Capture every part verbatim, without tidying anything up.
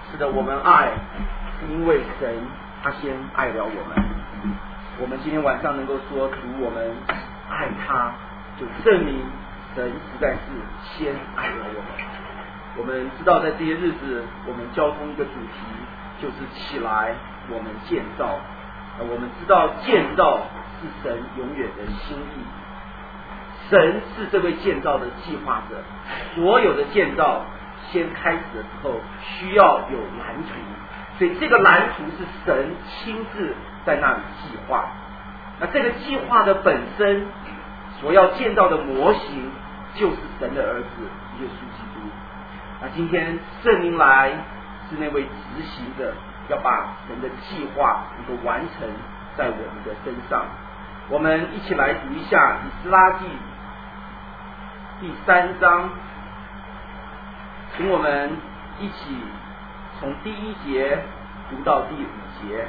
是的，我们爱是因为神他先爱了我们。我们今天晚上能够说主我们爱他，就证明神实在是先爱了我们。我们知道在这些日子我们交通一个主题就是起来我们建造，我们知道建造是神永远的心意，神是这位建造的计划者。所有的建造先开始的时候需要有蓝图，所以这个蓝图是神亲自在那里计划。那这个计划的本身所要建造的模型就是神的儿子耶稣基督。那今天圣灵来是那位执行的，要把神的计划能够完成在我们的身上。我们一起来读一下以斯拉记第三章，请我们一起从第一节读到第五节，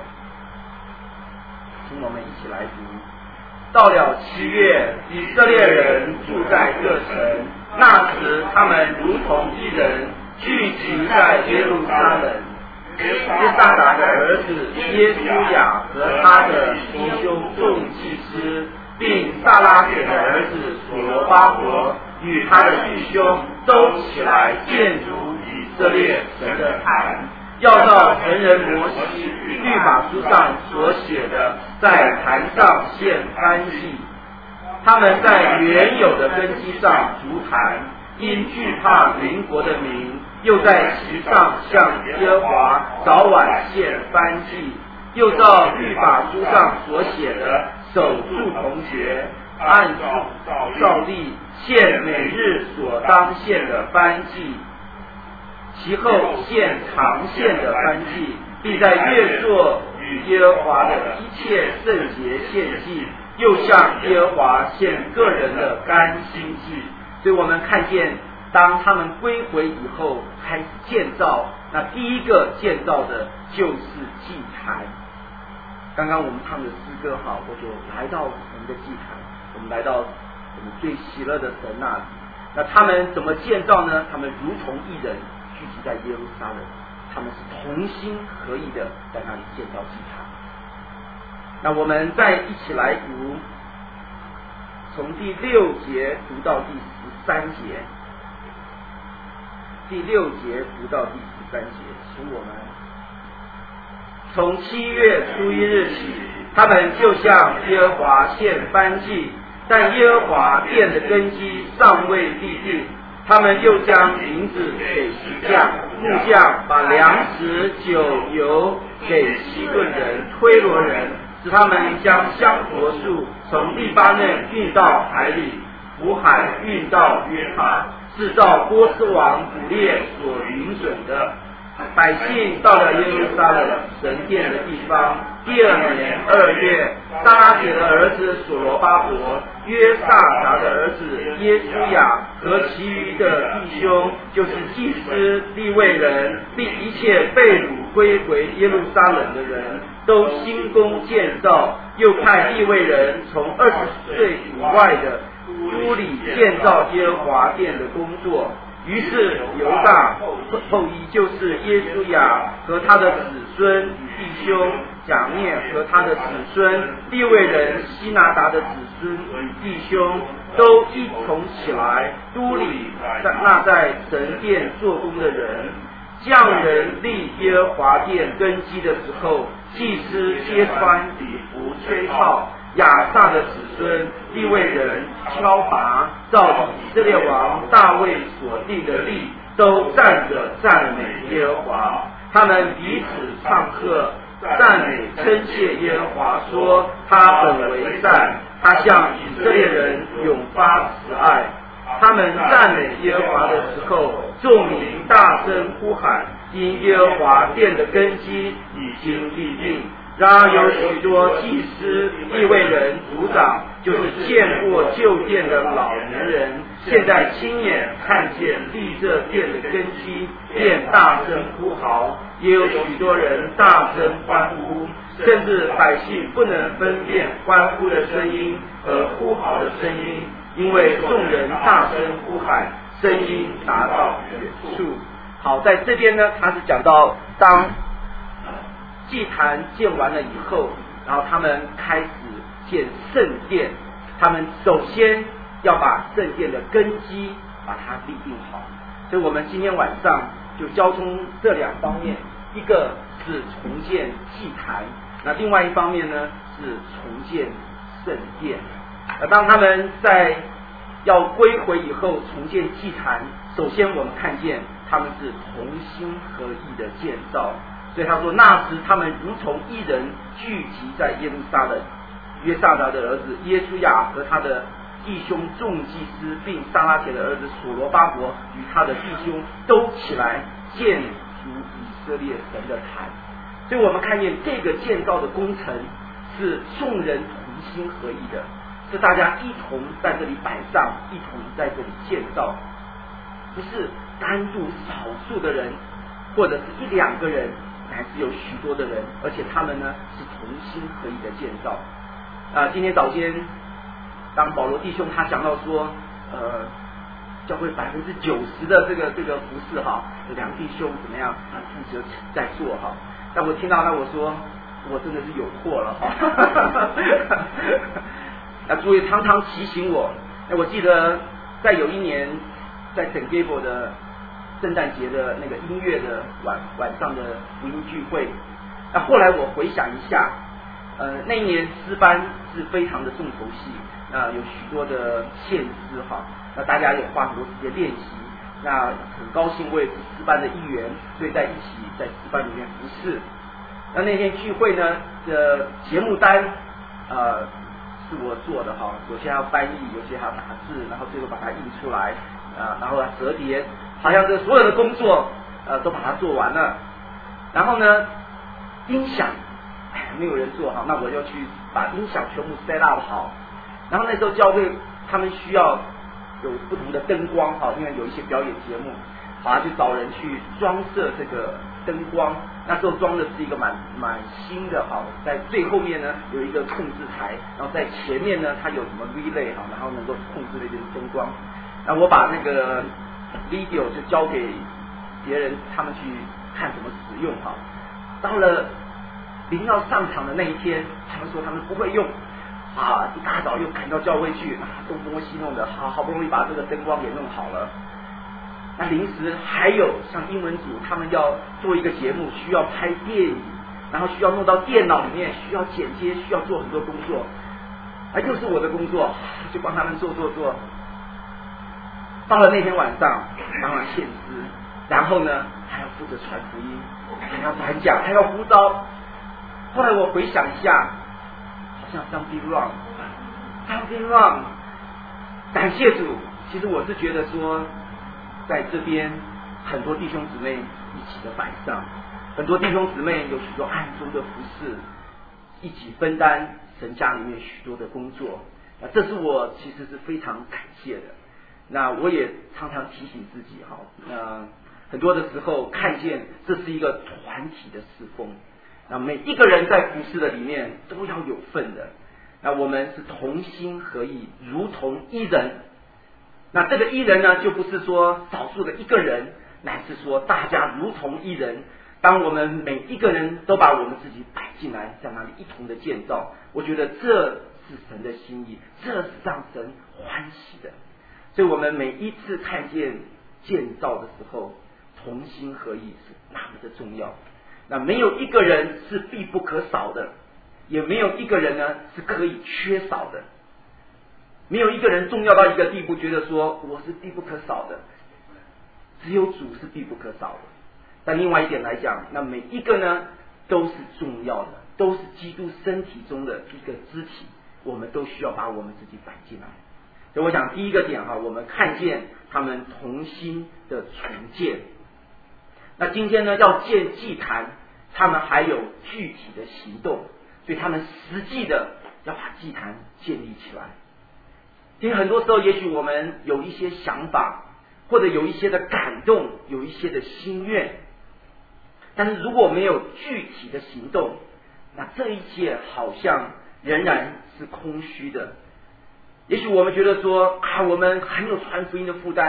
请我们一起来读。到了七月，以色列人住在各城，那时他们如同一人，聚集在耶路撒冷。约萨达的儿子耶稣亚和他的弟兄众祭司，并撒拉铁的儿子所罗巴伯与他的弟兄都起来建筑以色列神的坛，要照神人摩西律法书上所写的，在坛上献燔祭。他们在原有的根基上筑坛，因惧怕邻国的民，又在其上向耶和华早晚献燔祭，又照律法书上所写的，守住棚节，按照例献每日所当献的燔祭。其后献常献的燔祭，必在月朔与耶和华的一切圣节献祭，又向耶和华献个人的甘心祭。所以我们看见，当他们归回以后，开始建造，那第一个建造的就是祭坛。刚刚我们唱的诗歌好，我就来到我们的祭坛，我们来到我们最喜乐的神那里。那他们怎么建造呢？他们如同一人，聚集在耶路撒冷，他们是同心合意的在那里建造祭坛。那我们再一起来读，从第六节读到第十三节，第六节读到第十三节，请我们从七月初一日起，他们就向耶和华献燔祭，但耶和华殿的根基尚未立定。他们又将银子给石匠、木匠，把粮食、酒、油给西顿人、推罗人，使他们将香柏树从利巴嫩运到海里，福海运到约帕，是照波斯王古列所允准的。百姓到了耶路撒冷神殿的地方，第二年二月，撒拉铁的儿子所罗巴伯、约萨达的儿子耶稣亚和其余的弟兄，就是祭司、利未人，并一切被掳归回耶路撒冷的人，都兴工建造，又派利未人从二十岁以外的屋里建造耶和华殿的工作。于是犹大后裔，就是耶稣亚和他的子孙与弟兄，甲面和他的子孙，利未人希拿达的子孙与弟兄，都一同起来督理那在神殿做工的人。匠人立耶和华殿根基的时候，祭司揭穿礼服吹号，亚萨的子孙利未人敲拔，照以色列王大卫所定的例，都站着赞美耶和华。他们彼此唱和，赞美称谢耶和华，说他本为善，他向以色列人永发慈爱。他们赞美耶和华的时候，众民大声呼喊，因耶和华殿的根基已经立定。然而有许多祭司、利未人、族长，就是见过旧殿的老年人，现在亲眼看见立这殿的根基，便大声呼号，也有许多人大声欢呼，甚至百姓不能分辨欢呼的声音和呼号的声音，因为众人大声呼喊，声音达到远处。 好，在这边呢，他是讲到当祭坛建完了以后，然后他们开始建圣殿，他们首先要把圣殿的根基把它立定好。所以我们今天晚上就交通这两方面，一个是重建祭坛，那另外一方面呢是重建圣殿。那当他们在要归回以后重建祭坛，首先我们看见他们是同心合意的建造。所以他说，那时他们如同一人聚集在耶路撒冷，约萨达的儿子耶稣亚和他的弟兄众祭司，并撒拉铁的儿子所罗巴伯与他的弟兄都起来建筑以色列神的坛。所以我们看见这个建造的工程是众人同心合意的，是大家一同在这里摆上，一同在这里建造，不是单独少数的人或者是一两个人，乃是有许多的人，而且他们呢是同心合意的建造。啊、呃，今天早先当保罗弟兄他讲到说，呃，教会百分之九十的这个这个服事哈，梁弟兄怎么样啊负责在做哈，但我听到那我说，我真的是有祸了哈。那主也常常提醒我，哎，我记得在有一年在圣盖博的圣诞节的那个音乐的晚晚上的福音聚会，那后来我回想一下，呃，那一年诗班是非常的重头戏，那有许多的献诗哈，那大家有花很多时间练习，那很高兴我也是诗班的一员，所以在一起在诗班里面服侍。那那天聚会呢的节目单，呃。是我做的哈，有些要翻译，有些还要打字，然后最后把它印出来，啊、呃，然后折叠，好像这所有的工作，呃，都把它做完了。然后呢，音响，哎，没有人做好，那我就去把音响全部 set up 好。然后那时候教会他们需要有不同的灯光哈，因为有一些表演节目，好，就找人去装设这个灯光。那时候装的是一个蛮蛮新的哈，在最后面呢有一个控制台，然后在前面呢它有什么 relay 哈，然后能够控制那些灯光。那我把那个 video 就交给别人，他们去看怎么使用哈。到了临要上场的那一天，他们说他们不会用啊，一大早又赶到教会去，啊，东摸西弄的，好好不容易把这个灯光给弄好了。那临时还有像英文组，他们要做一个节目，需要拍电影，然后需要弄到电脑里面，需要剪接，需要做很多工作，而又是我的工作，就帮他们做做做。到了那天晚上，当然献诗，然后呢还要负责传福音，还要传讲，还要呼召。后来我回想一下，好像 something wrong，something wrong。感谢主，其实我是觉得说。在这边很多弟兄姊妹一起的摆上，很多弟兄姊妹有许多暗中的服侍，一起分担神家里面许多的工作，那这是我其实是非常感谢的。那我也常常提醒自己哈，那很多的时候看见这是一个团体的侍奉，那每一个人在服侍的里面都要有份的，那我们是同心合意，如同一人。那这个一人呢，就不是说少数的一个人，乃是说大家如同一人。当我们每一个人都把我们自己摆进来，在那里一同的建造，我觉得这是神的心意，这是让神欢喜的。所以我们每一次看见建造的时候，同心合意是那么的重要。那没有一个人是必不可少的，也没有一个人呢是可以缺少的。没有一个人重要到一个地步，觉得说我是必不可少的，只有主是必不可少的。但另外一点来讲，那每一个呢都是重要的，都是基督身体中的一个肢体，我们都需要把我们自己摆进来。所以我想第一个点哈，我们看见他们同心的重建。那今天呢要建祭坛，他们还有具体的行动，所以他们实际的要把祭坛建立起来。因为很多时候，也许我们有一些想法，或者有一些的感动，有一些的心愿，但是如果没有具体的行动，那这一切好像仍然是空虚的。也许我们觉得说啊，我们很有传福音的负担，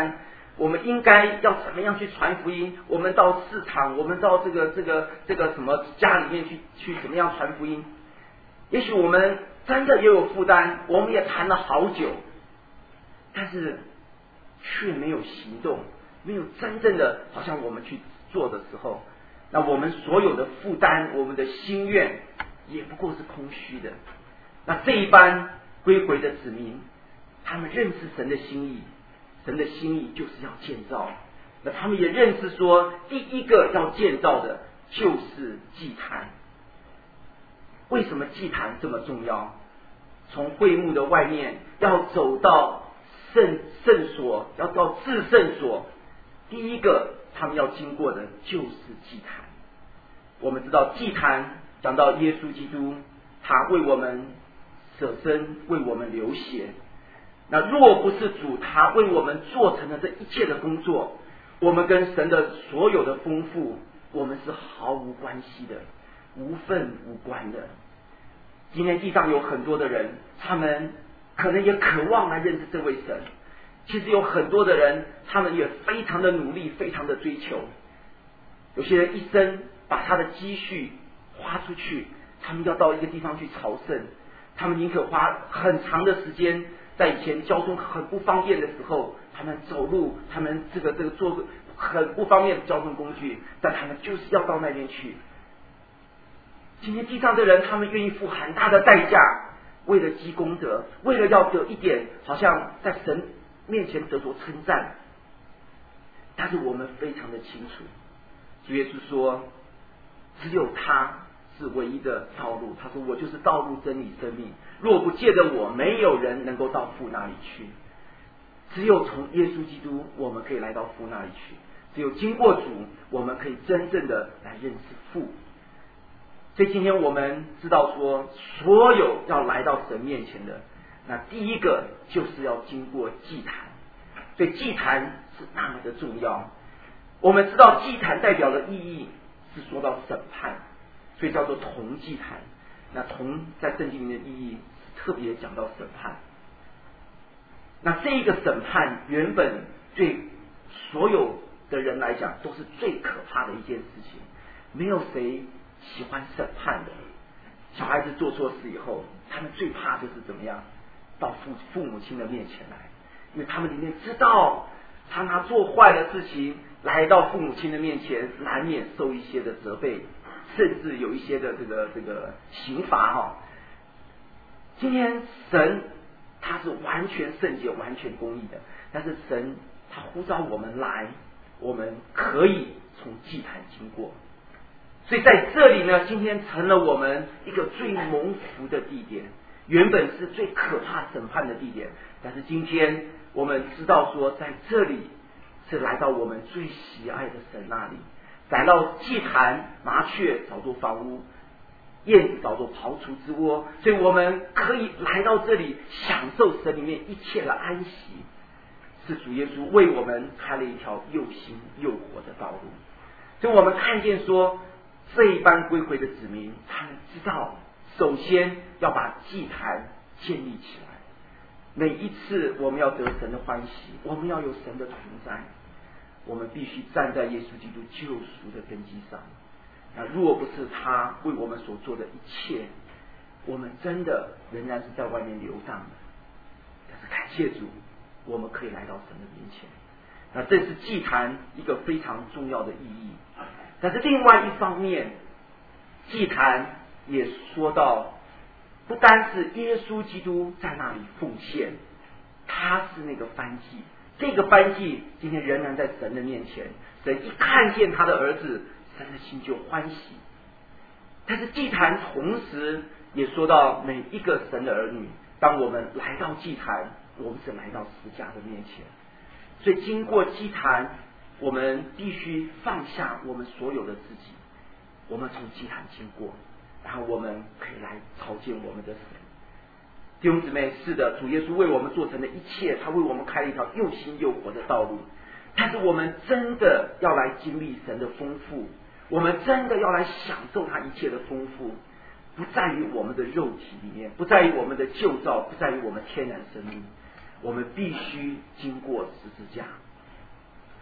我们应该要怎么样去传福音？我们到市场，我们到这个这个这个什么家里面去去怎么样传福音？也许我们真的也有负担，我们也谈了好久，但是却没有行动，没有真正的好像我们去做的时候，那我们所有的负担，我们的心愿也不过是空虚的。那这一班归回的子民，他们认识神的心意，神的心意就是要建造。那他们也认识说，第一个要建造的就是祭坛。为什么祭坛这么重要？从会幕的外面要走到圣圣所，要到至圣所，第一个他们要经过的就是祭坛。我们知道祭坛讲到耶稣基督，他为我们舍身，为我们流血。那若不是主他为我们做成了这一切的工作，我们跟神的所有的丰富，我们是毫无关系的，无份无关的。今天地上有很多的人，他们可能也渴望来认识这位神。其实有很多的人，他们也非常的努力，非常的追求。有些人一生把他的积蓄花出去，他们要到一个地方去朝圣，他们宁可花很长的时间，在以前交通很不方便的时候，他们走路，他们这个这个坐很不方便的交通工具，但他们就是要到那边去。今天地上的人，他们愿意付很大的代价，为了积功德，为了要得一点好像在神面前得着称赞。但是我们非常的清楚，主耶稣说只有他是唯一的道路，他说我就是道路真理生命，若不借着我，没有人能够到父那里去。只有从耶稣基督，我们可以来到父那里去，只有经过主，我们可以真正的来认识父。所以今天我们知道说，所有要来到神面前的，那第一个就是要经过祭坛。所以祭坛是那么的重要。我们知道祭坛代表的意义是说到审判，所以叫做铜祭坛。那铜在圣经里面的意义特别讲到审判。那这一个审判原本对所有的人来讲都是最可怕的一件事情，没有谁喜欢审判的。小孩子做错事以后，他们最怕就是怎么样到父父母亲的面前来，因为他们里面知道他拿做坏的事情来到父母亲的面前，难免受一些的责备，甚至有一些的这个这个刑罚哈。今天神他是完全圣洁、完全公义的，但是神他呼召我们来，我们可以从祭坛经过。所以在这里呢，今天成了我们一个最蒙福的地点，原本是最可怕审判的地点，但是今天我们知道说，在这里是来到我们最喜爱的神那里，来到祭坛，麻雀找做房屋，燕子找做刨除之窝，所以我们可以来到这里，享受神里面一切的安息。是主耶稣为我们开了一条又新又活的道路。所以我们看见说，这一班归回的子民，他们知道首先要把祭坛建立起来。每一次我们要得神的欢喜，我们要有神的同在，我们必须站在耶稣基督救赎的根基上。那若不是他为我们所做的一切，我们真的仍然是在外面流荡的。但是感谢主，我们可以来到神的面前。那这是祭坛一个非常重要的意义。但是另外一方面，祭坛也说到，不单是耶稣基督在那里奉献，他是那个燔祭，这个燔祭今天仍然在神的面前，神一看见他的儿子，神的心就欢喜。但是祭坛同时也说到每一个神的儿女，当我们来到祭坛，我们是来到十架的面前。所以经过祭坛，我们必须放下我们所有的自己，我们从祭坛经过，然后我们可以来朝见我们的神。弟兄姊妹，是的，主耶稣为我们做成的一切，他为我们开了一条又新又活的道路。但是我们真的要来经历神的丰富，我们真的要来享受他一切的丰富，不在于我们的肉体里面，不在于我们的旧造，不在于我们天然生命，我们必须经过十字架。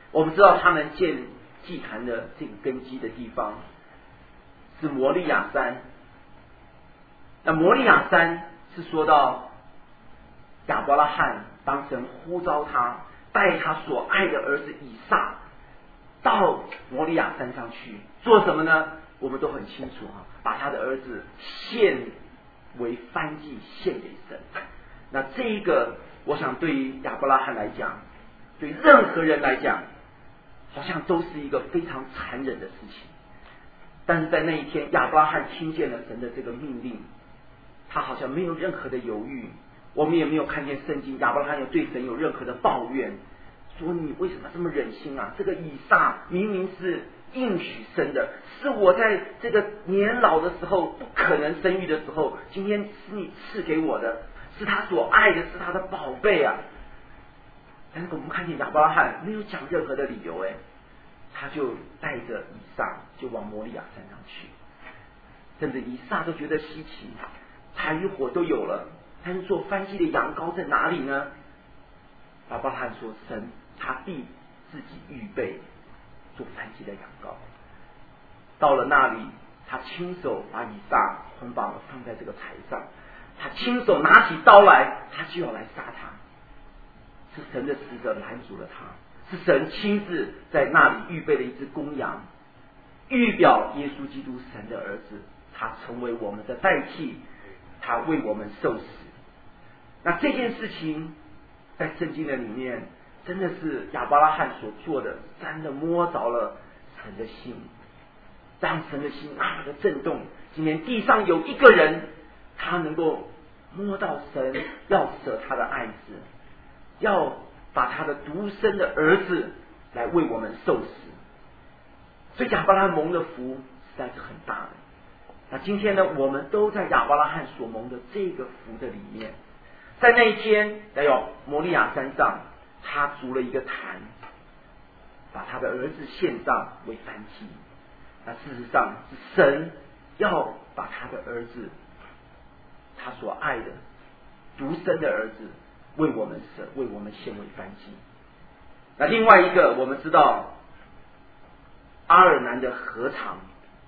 我们知道他们建祭坛的这个根基的地方是摩利亚山。那摩利亚山是说到亚伯拉罕当神呼召他，带他所爱的儿子以撒到摩利亚山上去做什么呢？我们都很清楚啊，把他的儿子献为燔祭献给神。那这一个我想对于亚伯拉罕来讲，对任何人来讲，好像都是一个非常残忍的事情。但是在那一天，亚伯拉罕听见了神的这个命令，他好像没有任何的犹豫。我们也没有看见圣经亚伯拉罕有对神有任何的抱怨，说你为什么这么忍心啊？这个以撒明明是应许生的，是我在这个年老的时候不可能生育的时候，今天是你赐给我的，是他所爱的，是他的宝贝啊。但是我们看见亚伯拉罕没有讲任何的理由，哎，他就带着以撒就往摩利亚山上去，甚至以撒都觉得稀奇，柴与火都有了，但是做燔祭的羊羔在哪里呢？亚伯拉罕说，神他必自己预备做燔祭的羊羔。到了那里，他亲手把以撒捆绑了放在这个柴上，他亲手拿起刀来，他就要来杀他。是神的使者拦阻了他，是神亲自在那里预备了一只公羊，预表耶稣基督神的儿子，他成为我们的代替，他为我们受死。那这件事情在圣经的里面真的是亚伯拉罕所做的，真的摸着了神的心，让神的心那么的震动。今天地上有一个人，他能够摸到神要舍他的爱子，要把他的独生的儿子来为我们受死。所以亚伯拉罕蒙的福实在是很大的。那今天呢，我们都在亚伯拉罕所蒙的这个福的里面。在那一天，还有摩利亚山上，他筑了一个坛，把他的儿子献上为燔祭。那事实上是神要把他的儿子，他所爱的独生的儿子为我们舍，为我们献为燔祭。那另外一个，我们知道阿尔南的禾场，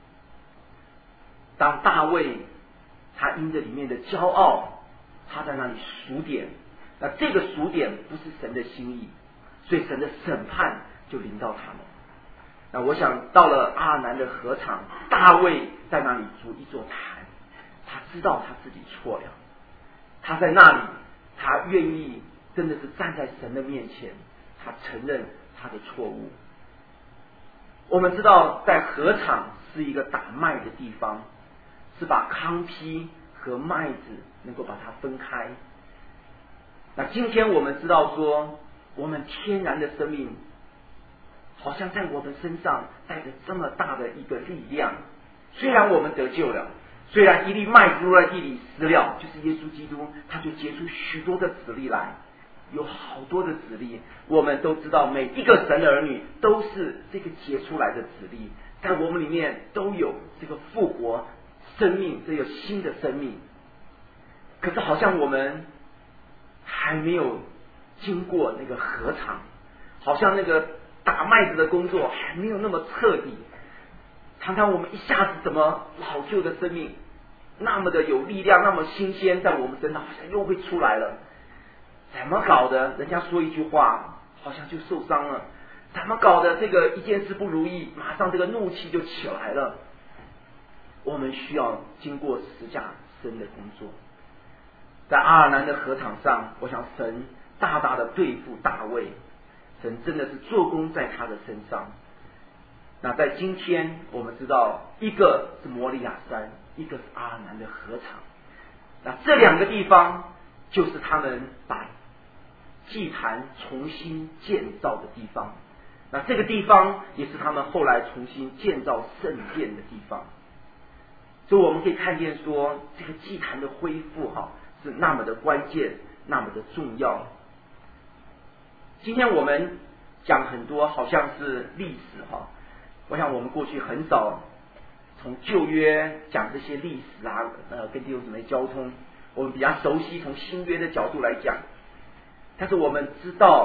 当大卫他因着里面的骄傲，他在那里数点，那这个数点不是神的心意，所以神的审判就临到他们。那我想到了阿尔南的禾场，大卫在那里筑一座坛，他知道他自己错了，他在那里，他愿意真的是站在神的面前，他承认他的错误。我们知道在禾场是一个打麦的地方，是把糠坯和麦子能够把它分开。那今天我们知道说，我们天然的生命好像在我们身上带着这么大的一个力量。虽然我们得救了，虽然一粒麦子落在地里死了，就是耶稣基督，他就结出许多的子粒来，有好多的子粒。我们都知道每一个神的儿女都是这个结出来的子粒，在我们里面都有这个复活生命，这有新的生命。可是好像我们还没有经过那个禾场，好像那个打麦子的工作还没有那么彻底。常常我们一下子怎么老旧的生命那么的有力量，那么新鲜，在我们身上好像又会出来了。怎么搞的？人家说一句话好像就受伤了。怎么搞的？这个一件事不如意，马上这个怒气就起来了。我们需要经过十架生的工作。在阿尔南的禾场上，我想神大大的对付大卫，神真的是做工在他的身上。那在今天我们知道，一个是摩利亚山，一个是阿尔南的禾场。那这两个地方就是他们把祭坛重新建造的地方。那这个地方也是他们后来重新建造圣殿的地方。所以我们可以看见说，这个祭坛的恢复哈是那么的关键，那么的重要。今天我们讲很多好像是历史哈，我想我们过去很少从旧约讲这些历史啊，呃，跟弟兄姊妹交通，我们比较熟悉从新约的角度来讲。但是我们知道，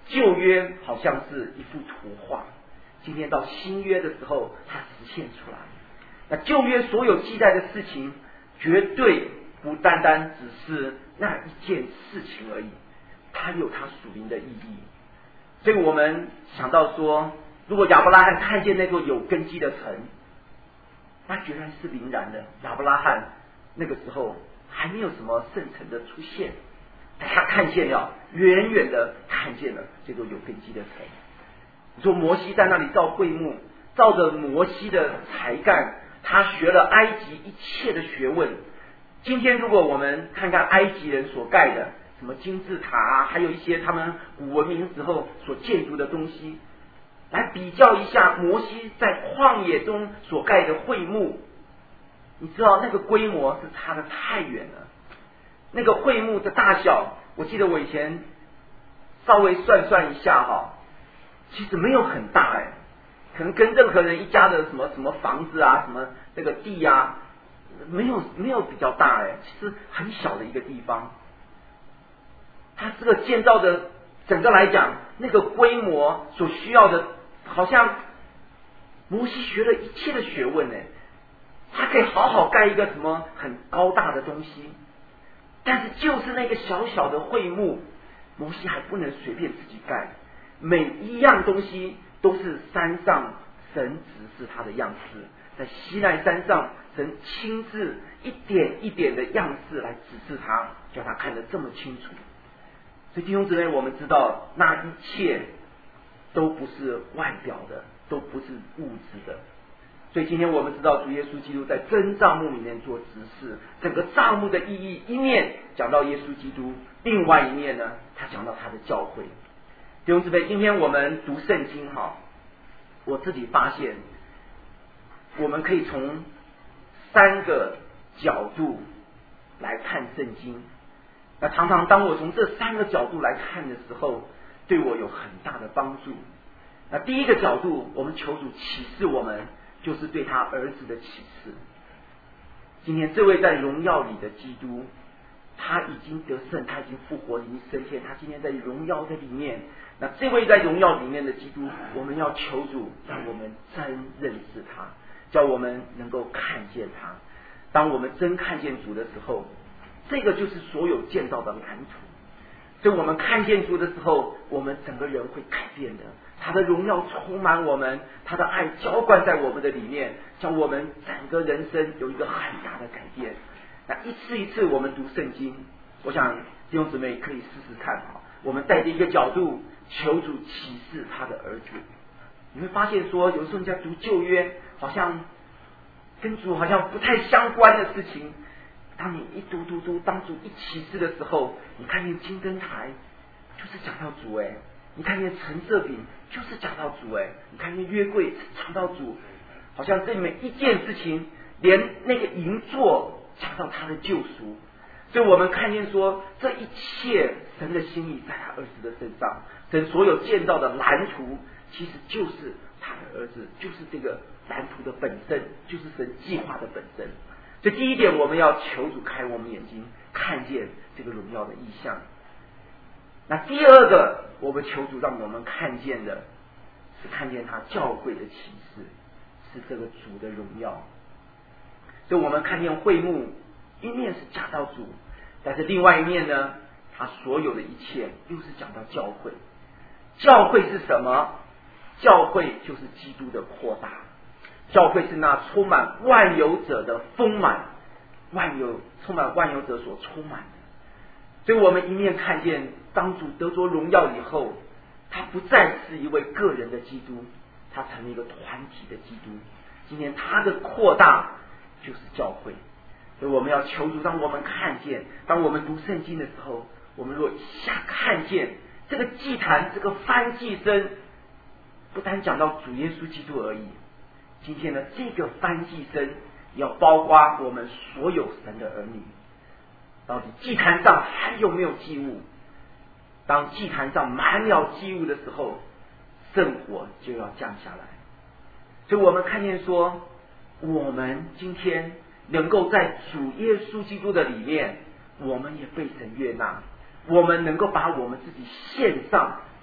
旧约好像是一幅图画，今天到新约的时候，它实现出来。那旧约所有记载的事情，绝对不单单只是那一件事情而已，它有它属灵的意义。所以我们想到说，如果亚伯拉罕看见那座有根基的城，那决然是灵然的。亚伯拉罕那个时候还没有什么圣城的出现，但他看见了，远远的看见了这座有根基的城。你说摩西在那里造会幕，照着摩西的才干，他学了埃及一切的学问。今天如果我们看看埃及人所盖的什么金字塔啊，还有一些他们古文明时候所建筑的东西，来比较一下摩西在旷野中所盖的会幕，你知道那个规模是差得太远了。那个会幕的大小，我记得我以前稍微算算一下哈，其实没有很大哎，可能跟任何人一家的什么什么房子啊，什么那个地啊，没有没有比较大哎，其实很小的一个地方。它这个建造的整个来讲，那个规模所需要的，好像摩西学了一切的学问呢，他可以好好盖一个什么很高大的东西，但是就是那个小小的会幕，摩西还不能随便自己盖，每一样东西都是山上神指示他的样式，在西奈山上神亲自一点一点的样式来指示他，叫他看得这么清楚。所以弟兄姊妹，我们知道那一切都不是外表的，都不是物质的。所以今天我们知道主耶稣基督在真帐幕里面做执事，整个帐幕的意义，一面讲到耶稣基督，另外一面呢，他讲到他的教会。弟兄姊妹，今天我们读圣经哈，我自己发现我们可以从三个角度来看圣经。那常常当我从这三个角度来看的时候，对我有很大的帮助。那第一个角度，我们求主启示我们，就是对他儿子的启示。今天这位在荣耀里的基督，他已经得胜，他已经复活，已经升天，他今天在荣耀的里面。那这位在荣耀里面的基督，我们要求主让我们真认识他，叫我们能够看见他。当我们真看见主的时候，这个就是所有建造的蓝图。所以我们看见主的时候，我们整个人会改变的。他的荣耀充满我们，他的爱浇灌在我们的里面，叫我们整个人生有一个很大的改变。那一次一次我们读圣经，我想弟兄姊妹可以试试看哈。我们带着一个角度，求主启示他的儿子。你会发现说，有时候你在读旧约，好像跟主好像不太相关的事情。当你一读读读，当主一启示的时候，你看见金灯台，就是讲到主哎；你看见陈设饼，就是讲到主哎；你看见约柜，讲到主，好像这每一件事情，连那个银座讲到他的救赎。所以我们看见说，这一切神的心意在他儿子的身上，神所有建造的蓝图，其实就是他的儿子，就是这个蓝图的本身，就是神计划的本身。所以第一点，我们要求主开我们眼睛，看见这个荣耀的意象。那第二个，我们求主让我们看见的是看见他教会的启示，是这个主的荣耀。所以我们看见会幕，一面是讲到主，但是另外一面呢，他所有的一切又是讲到教会。教会是什么？教会就是基督的扩大。教会是那充满万有者的丰满，万有充满万有者所充满的。所以我们一面看见当主得着荣耀以后，他不再是一位个人的基督，他成了一个团体的基督。今天他的扩大就是教会。所以我们要求主让我们看见，当我们读圣经的时候，我们若一下看见这个祭坛，这个翻祭生，不单讲到主耶稣基督而已。今天呢，这个翻祭生要包括我们所有神的儿女。到底祭坛上还有没有祭物？当祭坛上满了祭物的时候，圣火就要降下来。所以我们看见说，我们今天能够在主耶稣基督的里面，我们也被神悦纳，我们能够把我们自己献上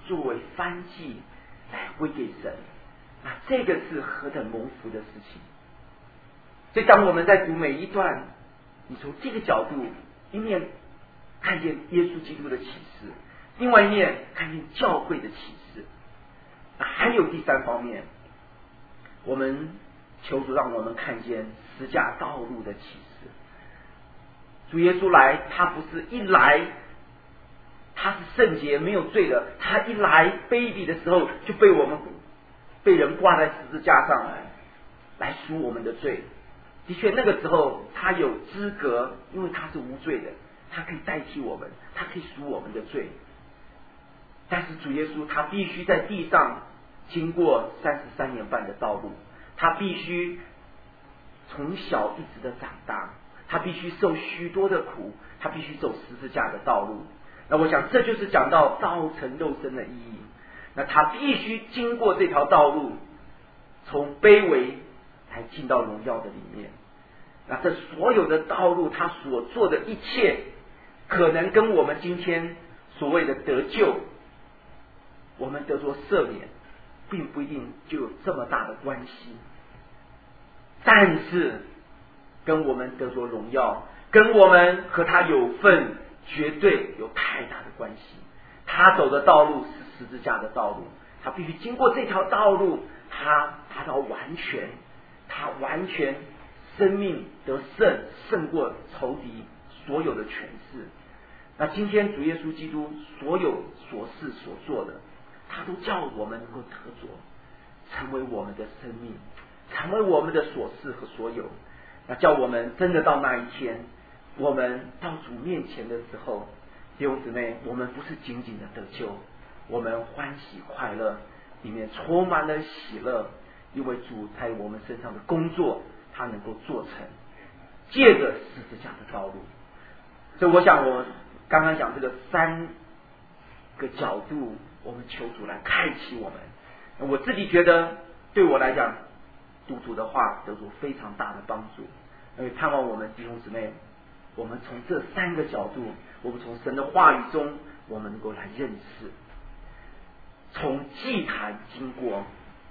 作为燔祭来归给神，那这个是何等蒙福的事情。所以当我们在读每一段，你从这个角度一面看见耶稣基督的启示，另外一面看见教会的启示，还有第三方面，我们求主让我们看见十架道路的启示。主耶稣来，他不是一来他是圣洁没有罪的，他一来卑鄙的时候就被我们被人挂在十字架上来来赎我们的罪。的确那个时候他有资格，因为他是无罪的，他可以代替我们，他可以赎我们的罪。但是主耶稣他必须在地上经过三十三年半的道路，他必须从小一直的长大，他必须受许多的苦，他必须走十字架的道路。那我想这就是讲到道成肉身的意义。那他必须经过这条道路，从卑微来进到荣耀的里面。那这所有的道路他所做的一切，可能跟我们今天所谓的得救，我们得着赦免，并不一定就有这么大的关系。但是跟我们得着荣耀，跟我们和他有份，绝对有太大的关系。他走的道路是十字架的道路，他必须经过这条道路，他达到完全，他完全生命得胜，胜过仇敌所有的权势。那今天主耶稣基督所有所事所做的，他都叫我们能够得着，成为我们的生命，成为我们的所事和所有。那叫我们真的到那一天，我们到主面前的时候，弟兄姊妹，我们不是仅仅的得救，我们欢喜快乐，里面充满了喜乐，因为主在我们身上的工作他能够做成，借着十字架的道路。所以我想我刚刚讲这个三个角度，我们求主来开启我们。我自己觉得对我来讲，读主的话得着非常大的帮助，因为盼望我们弟兄姊妹，我们从这三个角度，我们从神的话语中，我们能够来认识，从祭坛经过，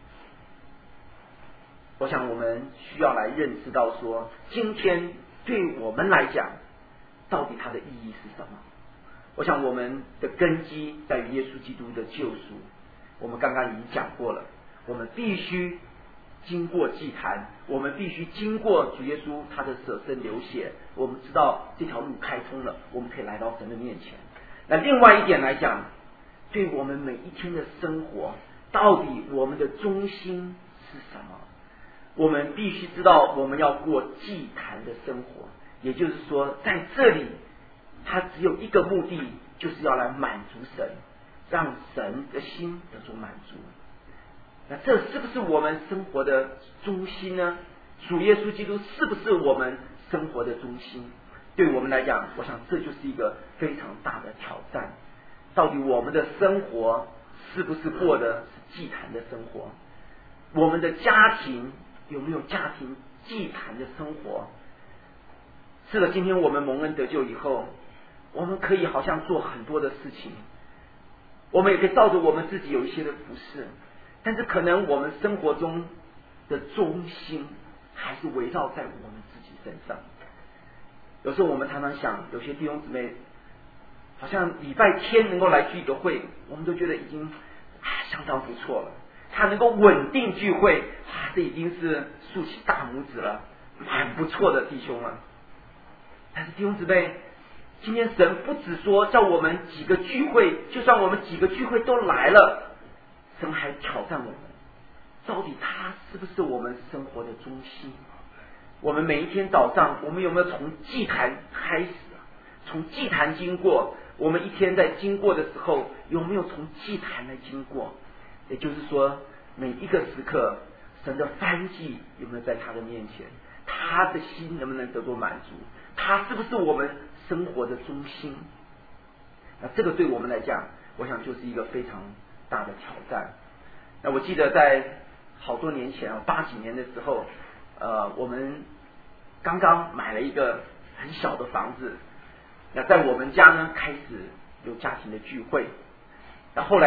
我想我们需要来认识到说，今天对我们来讲，到底它的意义是什么？我想我们的根基在于耶稣基督的救赎，我们刚刚已经讲过了，我们必须经过祭坛，我们必须经过主耶稣他的舍身流血，我们知道这条路开通了，我们可以来到神的面前。那另外一点来讲，对我们每一天的生活，到底我们的中心是什么？我们必须知道我们要过祭坛的生活，也就是说在这里它只有一个目的，就是要来满足神，让神的心得到满足。那这是不是我们生活的中心呢？主耶稣基督是不是我们生活的中心？对我们来讲，我想这就是一个非常大的挑战。到底我们的生活是不是过的是祭坛的生活？我们的家庭有没有家庭祭坛的生活？是的，今天我们蒙恩得救以后，我们可以好像做很多的事情，我们也可以照着我们自己有一些的服事，但是可能我们生活中的中心还是围绕在我们自己身上。有时候我们常常想，有些弟兄姊妹好像礼拜天能够来聚个会，我们都觉得已经啊相当不错了。他能够稳定聚会，啊，这已经是竖起大拇指了，很不错的弟兄了。但是弟兄姊妹，今天神不只说叫我们几个聚会，就算我们几个聚会都来了，神还挑战我们，到底他是不是我们生活的中心？我们每一天早上，我们有没有从祭坛开始啊？从祭坛经过，我们一天在经过的时候，有没有从祭坛来经过？也就是说，每一个时刻，神的燔祭有没有在他的面前？他的心能不能得到满足？他是不是我们生活的中心？那这个对我们来讲，我想就是一个非常大的挑战。那我记得在好多年前啊，八几年的时候，呃，我们刚刚买了一个很小的房子。那在我们家呢，开始有家庭的聚会。那后来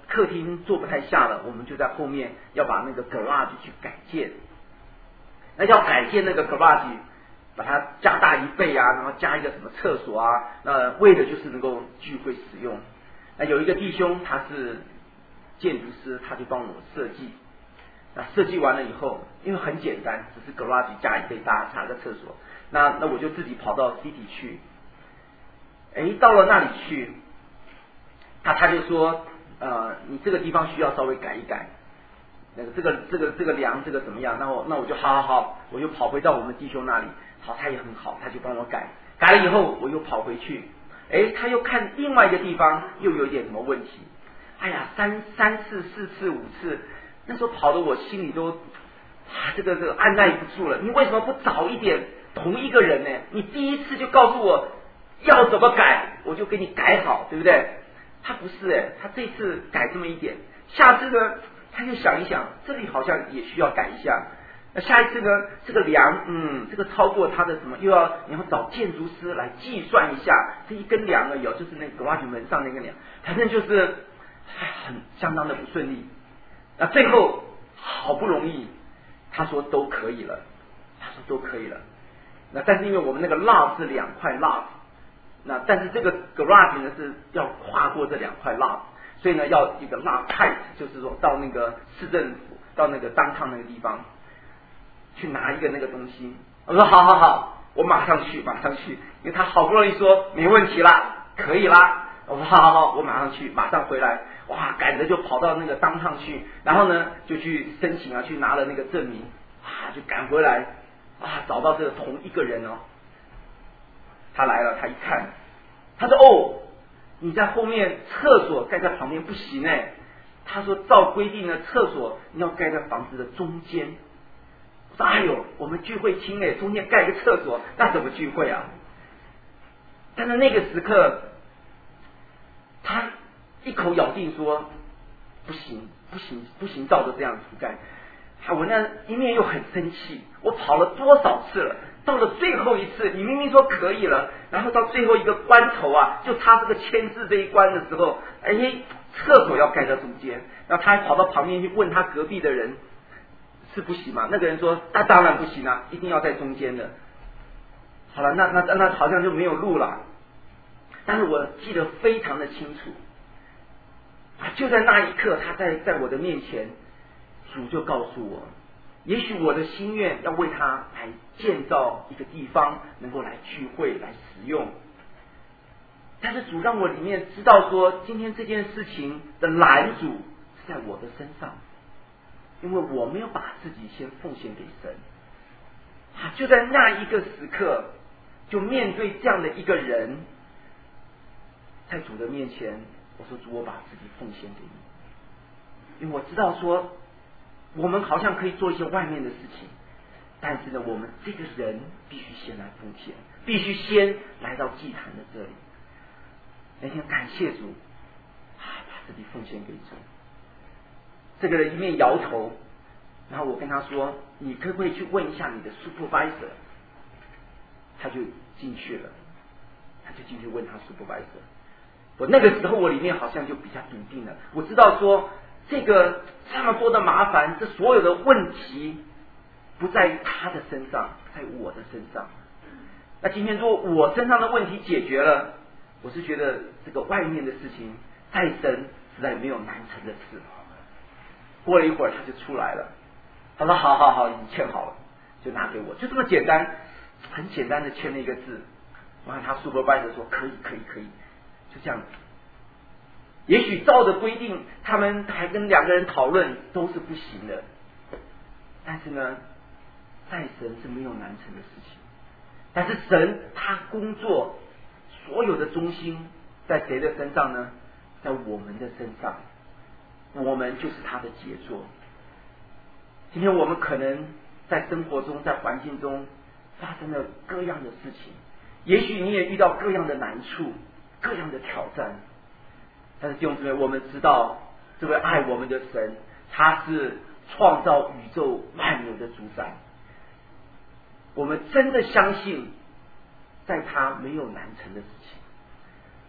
客厅坐不太下了，我们就在后面要把那个 garage 去改建。那要改建那个 garage， 把它加大一倍啊，然后加一个什么厕所啊，那为的就是能够聚会使用。那有一个弟兄他是建筑师，他就帮我设计。那设计完了以后，因为很简单，只是 garage 加一倍大，加个厕所。那那我就自己跑到 city 去。哎，到了那里去，他他就说，呃，你这个地方需要稍微改一改。那个这个这个这个梁这个怎么样？那我那我就好好好，我就跑回到我们弟兄那里。好，他也很好，他就帮我改。改了以后，我又跑回去。哎，他又看另外一个地方又有点什么问题。哎呀，三三次、四次、五次，那时候跑得我心里都啊，这个这个按耐不住了。你为什么不早一点同一个人呢？你第一次就告诉我要怎么改，我就给你改好，对不对？他不是哎，他这次改这么一点，下次呢他就想一想，这里好像也需要改一下。那下一次呢，这个梁，嗯，这个超过他的什么，又要你要找建筑师来计算一下，这一根梁而已，就是那个 garage 门上那根梁，反正就是很相当的不顺利。那最后好不容易，他说都可以了，他说都可以了。那但是因为我们那个 lot 是两块 lot， 那但是这个 garage 呢是要跨过这两块 lot， 所以呢要一个 lot tight， 就是说到那个市政府，到那个downtown那个地方去拿一个那个东西。我说好好好，我马上去，马上去，因为他好不容易说没问题啦，可以啦。我说好好好，我马上去，马上回来。哇，赶着就跑到那个downtown去，然后呢就去申请啊，去拿了那个证明啊，就赶回来啊，找到这个同一个人哦。他来了，他一看，他说哦，你在后面厕所盖在旁边不行哎。他说照规定呢，厕所你要盖在房子的中间。我说哎呦，我们聚会厅哎，中间盖个厕所，那怎么聚会啊？但是那个时刻，他一口咬定说不行不行不行，照着这样子干。我那一面又很生气，我跑了多少次了，到了最后一次，你明明说可以了，然后到最后一个关头啊，就差这个签字这一关的时候，哎，厕所要盖在中间，然后他还跑到旁边去问他隔壁的人是不行吗？那个人说那当然不行啊，一定要在中间的。好了，那那那好像就没有路了。但是我记得非常的清楚，就在那一刻，他在在我的面前，主就告诉我，也许我的心愿要为他来建造一个地方，能够来聚会来使用。但是主让我里面知道说，今天这件事情的拦阻是在我的身上，因为我没有把自己先奉献给神。啊，就在那一个时刻，就面对这样的一个人，在主的面前，我说主，我把自己奉献给你，因为我知道说，我们好像可以做一些外面的事情，但是呢，我们这个人必须先来奉献，必须先来到祭坛的这里。那天感谢主，啊，把自己奉献给主。这个人一面摇头，然后我跟他说：“你可不可以去问一下你的 supervisor？” 他就进去了，他就进去问他 supervisor。我那个时候我里面好像就比较笃定了，我知道说这个这么多的麻烦，这所有的问题不在于他的身上，在我的身上。那今天说我身上的问题解决了，我是觉得这个外面的事情再深实在没有难成的事。过了一会儿他就出来了，他说好好好，已经签好了，就拿给我，就这么简单，很简单的签了一个字。我看他 supervisor 说可以可以可以，就这样子。也许照着规定，他们还跟两个人讨论都是不行的，但是呢，在神是没有难成的事情。但是神他工作所有的中心在谁的身上呢？在我们的身上，我们就是他的杰作。今天我们可能在生活中，在环境中发生了各样的事情，也许你也遇到各样的难处，各样的挑战。但是弟兄姊妹，我们知道这位爱我们的神，他是创造宇宙万有的主宰。我们真的相信，在他没有难成的事情。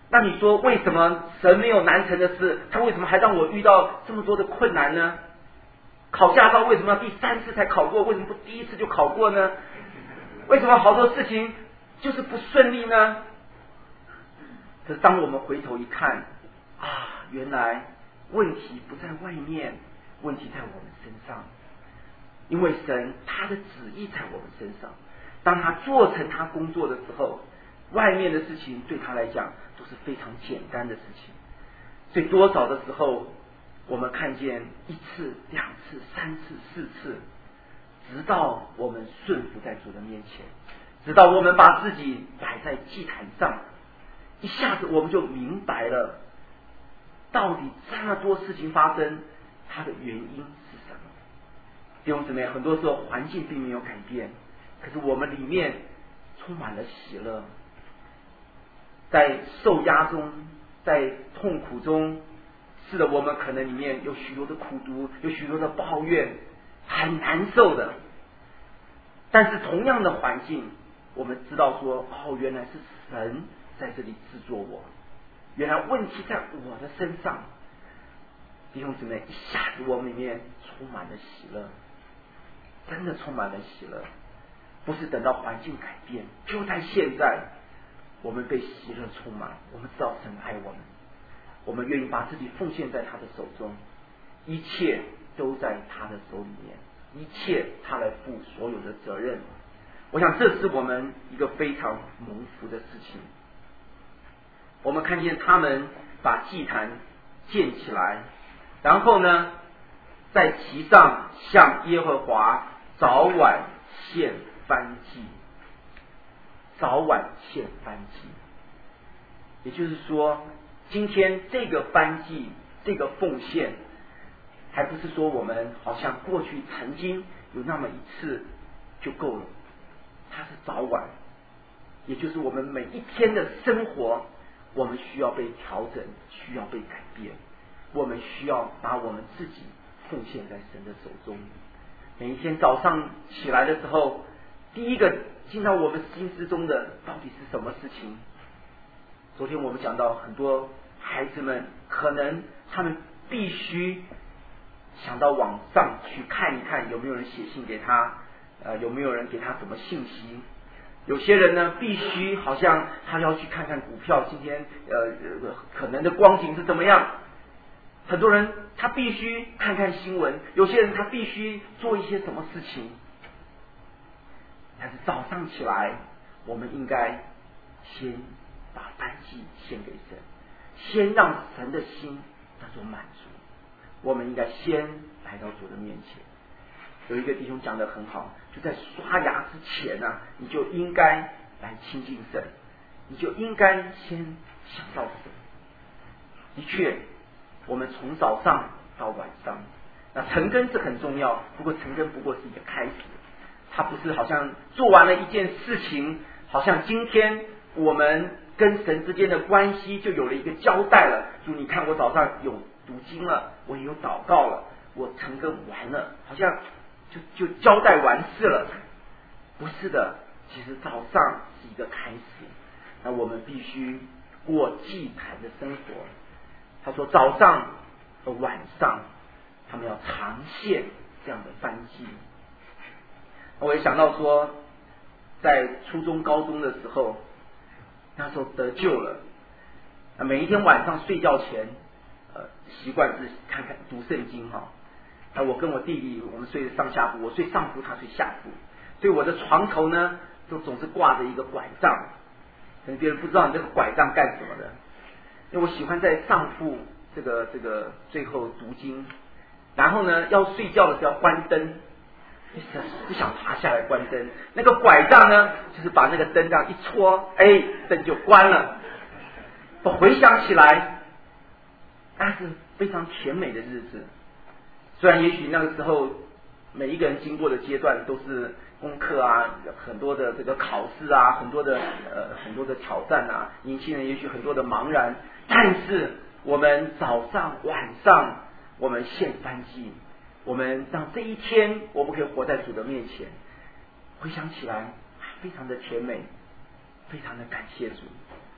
那你说为什么神没有难成的事？他为什么还让我遇到这么多的困难呢？考驾照为什么要第三次才考过？为什么不第一次就考过呢？为什么好多事情就是不顺利呢？可是当我们回头一看啊，原来问题不在外面，问题在我们身上。因为神他的旨意在我们身上，当他做成他工作的时候，外面的事情对他来讲都是非常简单的事情。所以多少的时候我们看见一次两次三次四次，直到我们顺服在主的面前，直到我们把自己摆在祭坛上，一下子我们就明白了到底这么多事情发生它的原因是什么。弟兄姊妹，很多时候环境并没有改变，可是我们里面充满了喜乐。在受压中，在痛苦中，是的，我们可能里面有许多的苦毒，有许多的抱怨，很难受的。但是同样的环境，我们知道说，哦，原来是神在这里制作我，原来问题在我的身上。弟兄姊妹，一下子我们里面充满了喜乐，真的充满了喜乐，不是等到环境改变，就在现在我们被喜乐充满。我们知道神爱我们，我们愿意把自己奉献在他的手中，一切都在他的手里面，一切他来负所有的责任。我想这是我们一个非常蒙福的事情。我们看见他们把祭坛建起来，然后呢在其上向耶和华早晚献燔祭，早晚献燔祭。也就是说，今天这个燔祭，这个奉献，还不是说我们好像过去曾经有那么一次就够了，它是早晚，也就是我们每一天的生活，我们需要被调整，需要被改变，我们需要把我们自己奉献在神的手中。每一天早上起来的时候，第一个进到我们心之中的到底是什么事情？昨天我们讲到很多孩子们，可能他们必须想到网上去看一看有没有人写信给他，呃，有没有人给他什么信息。有些人呢，必须好像他要去看看股票今天呃可能的光景是怎么样。很多人他必须看看新闻，有些人他必须做一些什么事情。但是早上起来，我们应该先把燔祭献给神，先让神的心得到满足。我们应该先来到主的面前。有一个弟兄讲得很好，就在刷牙之前啊，你就应该来亲近神，你就应该先想到神。的确，我们从早上到晚上，那成根是很重要，不过成根不过是一个开始，它不是好像做完了一件事情，好像今天我们跟神之间的关系就有了一个交代了。主，你看我早上有读经了，我也有祷告了，我成根完了，好像就就交代完事了。不是的，其实早上是一个开始，那我们必须过祭坛的生活。他说早上和晚上他们要常献这样的燔祭。我也想到说，在初中高中的时候，那时候得救了，每一天晚上睡觉前呃，习惯是看看读圣经哈。那我跟我弟弟我们睡上下铺，我睡上铺，他睡下铺，所以我的床头呢都总是挂着一个拐杖。可能别人不知道你这个拐杖干什么的，因为我喜欢在上铺这个这个最后读经，然后呢要睡觉的时候要关灯，不想爬下来关灯，那个拐杖呢就是把那个灯这样一戳，哎，灯就关了。我回想起来，那是非常甜美的日子。虽然也许那个时候每一个人经过的阶段都是功课啊，很多的这个考试啊，很多的呃很多的挑战啊，年轻人也许很多的茫然，但是我们早上晚上我们献燔祭，我们让这一天我们可以活在主的面前，回想起来非常的甜美，非常的感谢主。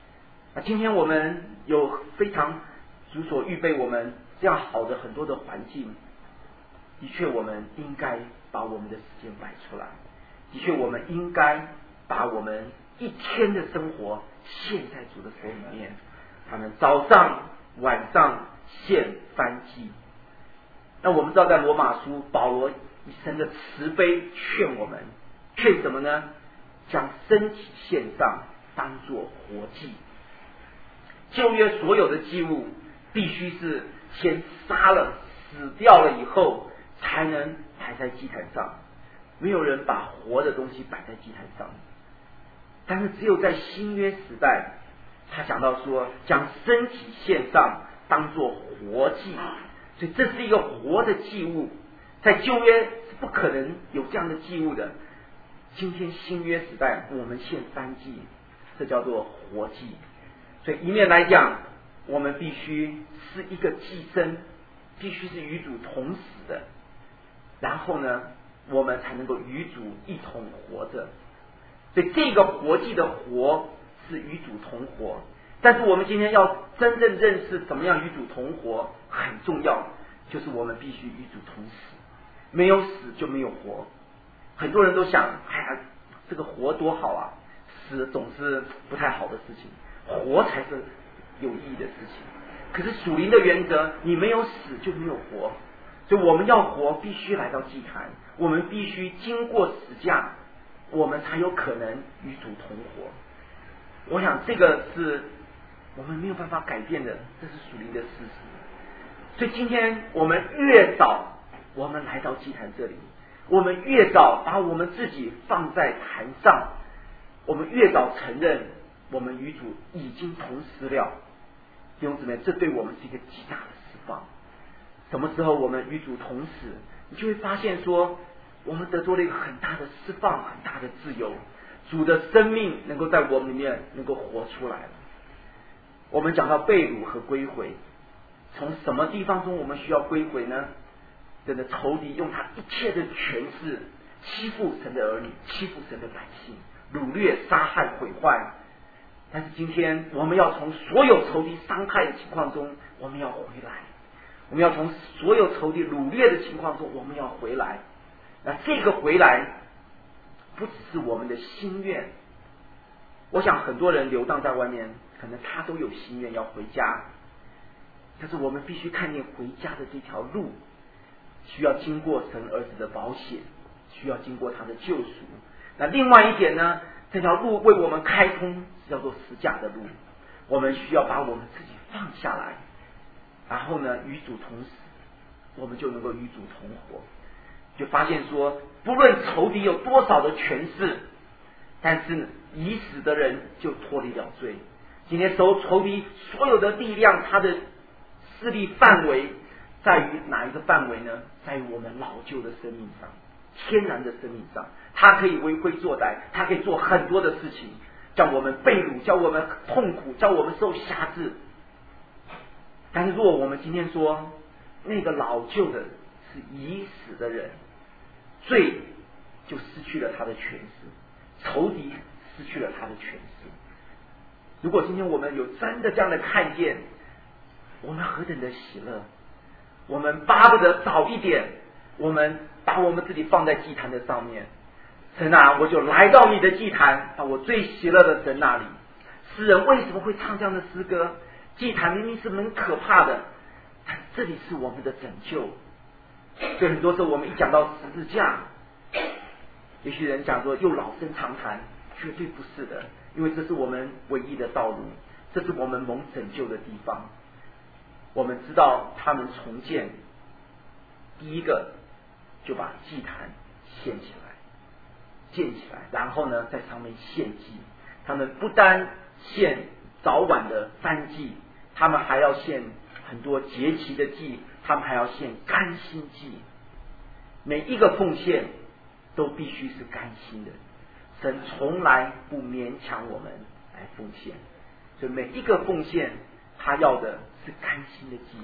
那今天我们有非常主所预备我们这样好的很多的环境，的确我们应该把我们的时间摆出来，的确我们应该把我们一天的生活献在主的手里面。他们早上晚上献燔祭。那我们知道在罗马书保罗一生的慈悲劝我们，劝什么呢？将身体献上当作活祭。旧约所有的祭物必须是先杀了死掉了以后才能摆在祭坛上，没有人把活的东西摆在祭坛上。但是只有在新约时代，他讲到说将身体献上当作活祭，所以这是一个活的祭物。在旧约是不可能有这样的祭物的，今天新约时代我们献燔祭，这叫做活祭。所以一面来讲，我们必须是一个祭牲，必须是与主同死的，然后呢我们才能够与主一同活着。所以这个活祭的活是与主同活，但是我们今天要真正认识怎么样与主同活很重要，就是我们必须与主同死，没有死就没有活。很多人都想，哎呀，这个活多好啊，死总是不太好的事情，活才是有意义的事情。可是属灵的原则，你没有死就没有活，所以我们要活必须来到祭坛，我们必须经过死架，我们才有可能与主同活。我想这个是我们没有办法改变的，这是属灵的事实。所以今天我们越早我们来到祭坛这里，我们越早把我们自己放在坛上，我们越早承认我们与主已经同死了。弟兄姊妹，这对我们是一个极大的释放。什么时候我们与主同死，你就会发现说我们得到了一个很大的释放，很大的自由，主的生命能够在我们里面能够活出来了。我们讲到被掳和归回，从什么地方中我们需要归回呢？真的仇敌用他一切的权势欺负神的儿女，欺负神的百姓，掳掠杀害毁坏。但是今天我们要从所有仇敌伤害的情况中我们要回来，我们要从所有仇敌掳掠的情况中我们要回来。那这个回来不只是我们的心愿，我想很多人流荡在外面，可能他都有心愿要回家，但是我们必须看见回家的这条路需要经过神儿子的宝血，需要经过他的救赎。那另外一点呢，这条路为我们开通，叫做十架的路，我们需要把我们自己放下来，然后呢与主同死，我们就能够与主同活。就发现说，不论仇敌有多少的权势，但是已死的人就脱离了罪。今天仇仇敌所有的力量，他的势力范围在于哪一个范围呢？在于我们老旧的生命上，天然的生命上，他可以为非作歹，他可以做很多的事情，叫我们被掳，叫我们痛苦，叫我们受辖制。但是如果我们今天说那个老旧的是已死的人，罪就失去了他的权势，仇敌失去了他的权势。如果今天我们有真的这样的看见，我们何等的喜乐！我们巴不得早一点，我们把我们自己放在祭坛的上面。神啊，我就来到你的祭坛，到我最喜乐的神那里。诗人为什么会唱这样的诗歌？祭坛明明是很可怕的，但这里是我们的拯救。所以很多时候我们一讲到十字架，也许人讲说又老生常谈，绝对不是的，因为这是我们唯一的道路，这是我们蒙拯救的地方。我们知道他们重建，第一个就把祭坛献起来，建起来，然后呢在上面献祭。他们不单献早晚的燔祭，他们还要献很多节期的祭，他们还要献甘心祭。每一个奉献都必须是甘心的，神从来不勉强我们来奉献，所以每一个奉献他要的是甘心的祭。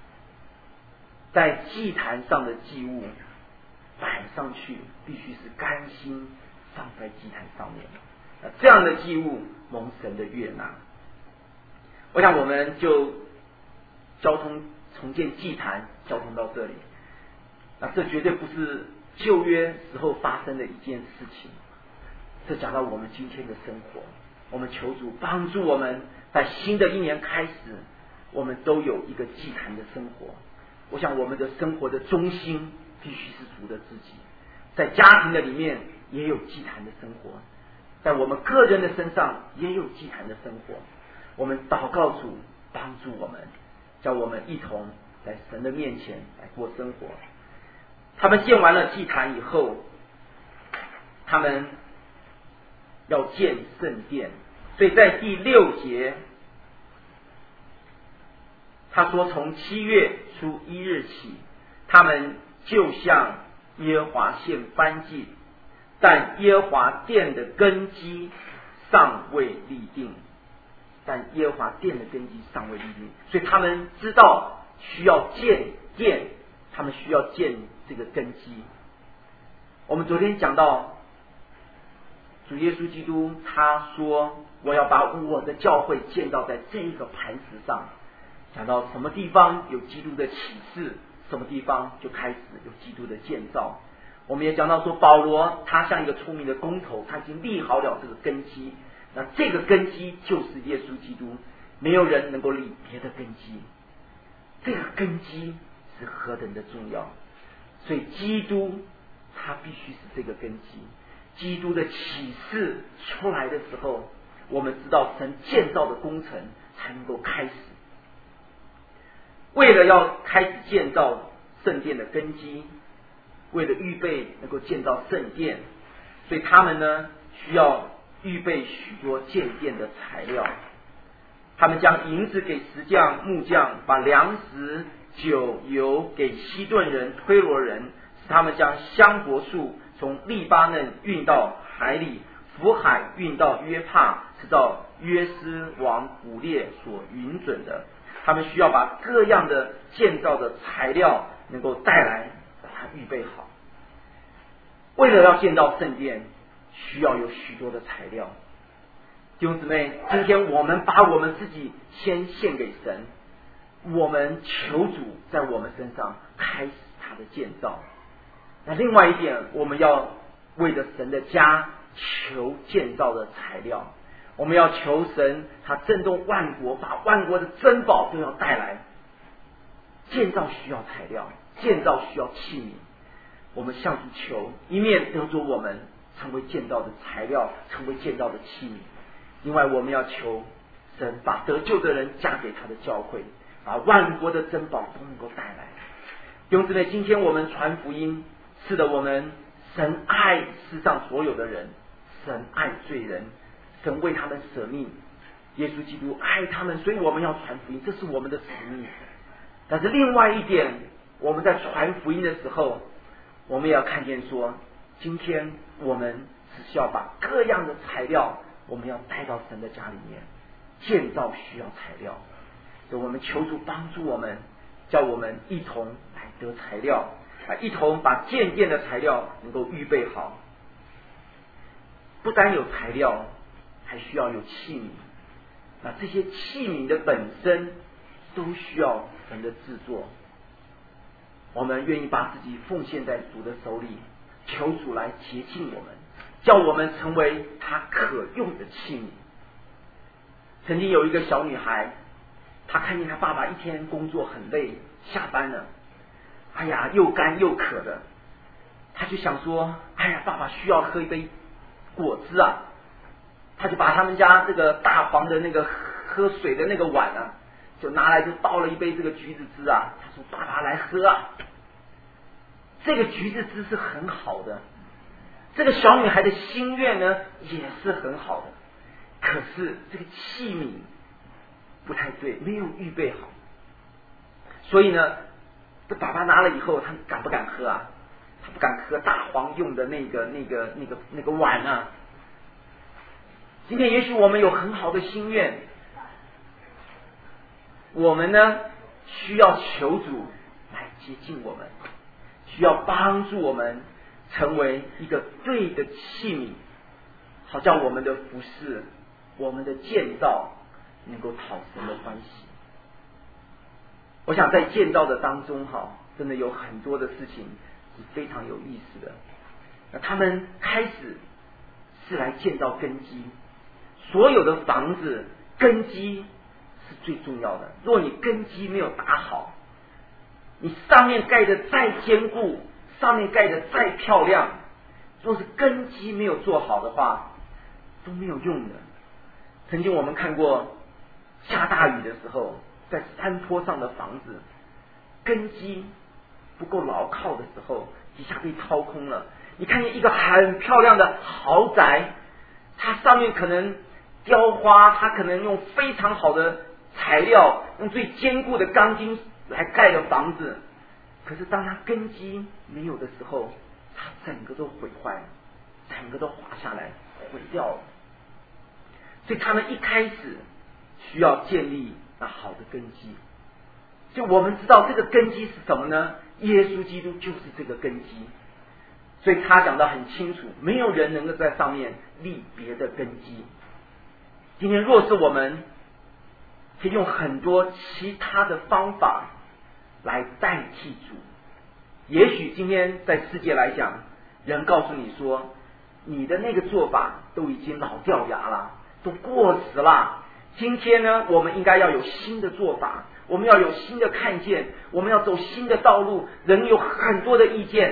在祭坛上的祭物摆上去必须是甘心放在祭坛上面，这样的祭物蒙神的悦纳。 我想我们就交通重建祭坛，交通到这里。那这绝对不是旧约时候发生的一件事情，这讲到我们今天的生活。我们求主帮助我们，在新的一年开始，我们都有一个祭坛的生活。我想我们的生活的中心必须是主的自己，在家庭的里面也有祭坛的生活，在我们个人的身上也有祭坛的生活。我们祷告主帮助我们，叫我们一同在神的面前来过生活。他们建完了祭坛以后，他们要建圣殿，所以在第六节他说，从七月初一日起，他们就向耶和华献燔祭，但耶和华殿的根基尚未立定，但耶和华殿的根基尚未立定，所以他们知道需要建殿，他们需要建这个根基。我们昨天讲到主耶稣基督，他说我要把我的教会建造在这个磐石上。讲到什么地方有基督的启示，什么地方就开始有基督的建造。我们也讲到说，保罗他像一个聪明的工头，他已经立好了这个根基，那这个根基就是耶稣基督，没有人能够立别的根基。这个根基是何等的重要，所以基督他必须是这个根基。基督的启示出来的时候，我们知道神建造的工程才能够开始。为了要开始建造圣殿的根基，为了预备能够建造圣殿，所以他们呢需要预备许多建殿的材料。他们将银子给石匠、木匠，把粮食、酒、油给西顿人、推罗人，使他们将香柏树从利巴嫩运到海里，福海运到约帕，是照约斯王古列所允准的。他们需要把各样的建造的材料能够带来，把它预备好。为了要建造圣殿，需要有许多的材料。弟兄姊妹，今天我们把我们自己先献给神，我们求主在我们身上开始他的建造。那另外一点，我们要为了神的家求建造的材料。我们要求神他震动万国，把万国的珍宝都要带来。建造需要材料，建造需要器皿。我们向主求，一面得着我们成为建造的材料，成为建造的器皿。另外我们要求神把得救的人嫁给他的教会，把万国的珍宝都能够带来。弟兄姊妹，今天我们传福音，是的，我们神爱世上所有的人，神爱罪人，神为他们舍命，耶稣基督爱他们，所以我们要传福音，这是我们的使命。但是另外一点，我们在传福音的时候，我们也要看见说，今天我们只需要把各样的材料，我们要带到神的家里面。建造需要材料，所以我们求主帮助我们，叫我们一同来得材料，一同把建殿的材料能够预备好。不单有材料，还需要有器皿。那这些器皿的本身都需要神的制作。我们愿意把自己奉献在主的手里，求主来洁净我们，叫我们成为他可用的器皿。曾经有一个小女孩，她看见她爸爸一天工作很累，下班了，哎呀又干又渴的，她就想说，哎呀爸爸需要喝一杯果汁啊，他就把他们家这个大黄的那个喝水的那个碗啊，就拿来就倒了一杯这个橘子汁啊，他说爸爸来喝啊。这个橘子汁是很好的，这个小女孩的心愿呢也是很好的，可是这个器皿不太对，没有预备好，所以呢这爸爸拿了以后，他敢不敢喝啊？他不敢喝大黄用的那个那个那个那个碗啊。今天也许我们有很好的心愿，我们呢需要求主来接近我们，需要帮助我们成为一个对的器皿，好叫我们的服事，我们的建造能够讨神的欢喜。我想在建造的当中哈，真的有很多的事情是非常有意思的。那他们开始是来建造根基，所有的房子根基是最重要的。若你根基没有打好，你上面盖的再坚固，上面盖的再漂亮，若是根基没有做好的话，都没有用的。曾经我们看过下大雨的时候，在山坡上的房子根基不够牢靠的时候，底下被掏空了。你看见一个很漂亮的豪宅，它上面可能雕花，它可能用非常好的材料，用最坚固的钢筋来盖的房子，可是当它根基没有的时候，它整个都毁坏了，整个都滑下来毁掉了。所以他们一开始需要建立那好的根基。就我们知道这个根基是什么呢？耶稣基督就是这个根基。所以他讲得很清楚，没有人能够在上面立别的根基。今天若是我们可以用很多其他的方法来代替主，也许今天在世界来讲，人告诉你说你的那个做法都已经老掉牙了，都过时了。今天呢，我们应该要有新的做法，我们要有新的看见，我们要走新的道路。人有很多的意见，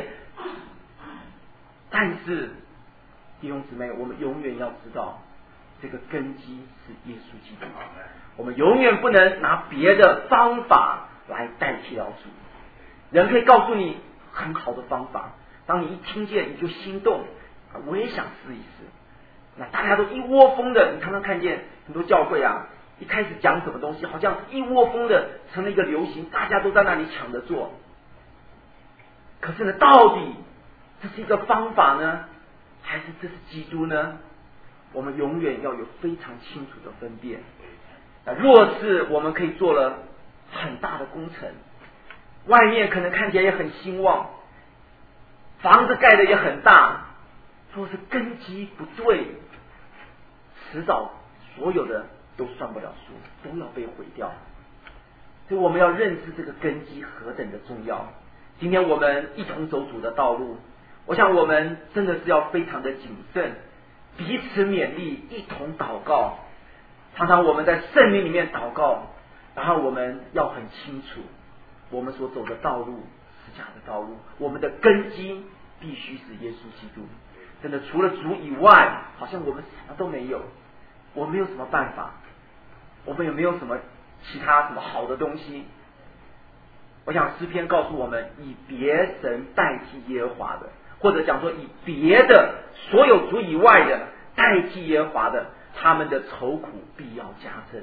但是弟兄姊妹，我们永远要知道这个根基是耶稣基督，我们永远不能拿别的方法来代替到主。人可以告诉你很好的方法，当你一听见你就心动，我也想试一试。那大家都一窝蜂的，你常常看见很多教会啊，一开始讲什么东西，好像一窝蜂的成了一个流行，大家都在那里抢着做。可是呢，到底这是一个方法呢，还是这是基督呢？我们永远要有非常清楚的分辨。若是我们可以做了很大的工程，外面可能看起来也很兴旺，房子盖的也很大，若是根基不对，迟早所有的都算不了数，都要被毁掉。所以我们要认识这个根基何等的重要。今天我们一同走主的道路，我想我们真的是要非常的谨慎，彼此勉励，一同祷告。常常我们在圣灵里面祷告，然后我们要很清楚我们所走的道路是假的道路，我们的根基必须是耶稣基督。真的除了主以外，好像我们什么都没有，我们没有什么办法，我们也没有什么其他什么好的东西。我想诗篇告诉我们，以别神代替耶和华的，或者讲说以别的所有主以外的代替耶和华的，他们的愁苦必要加增。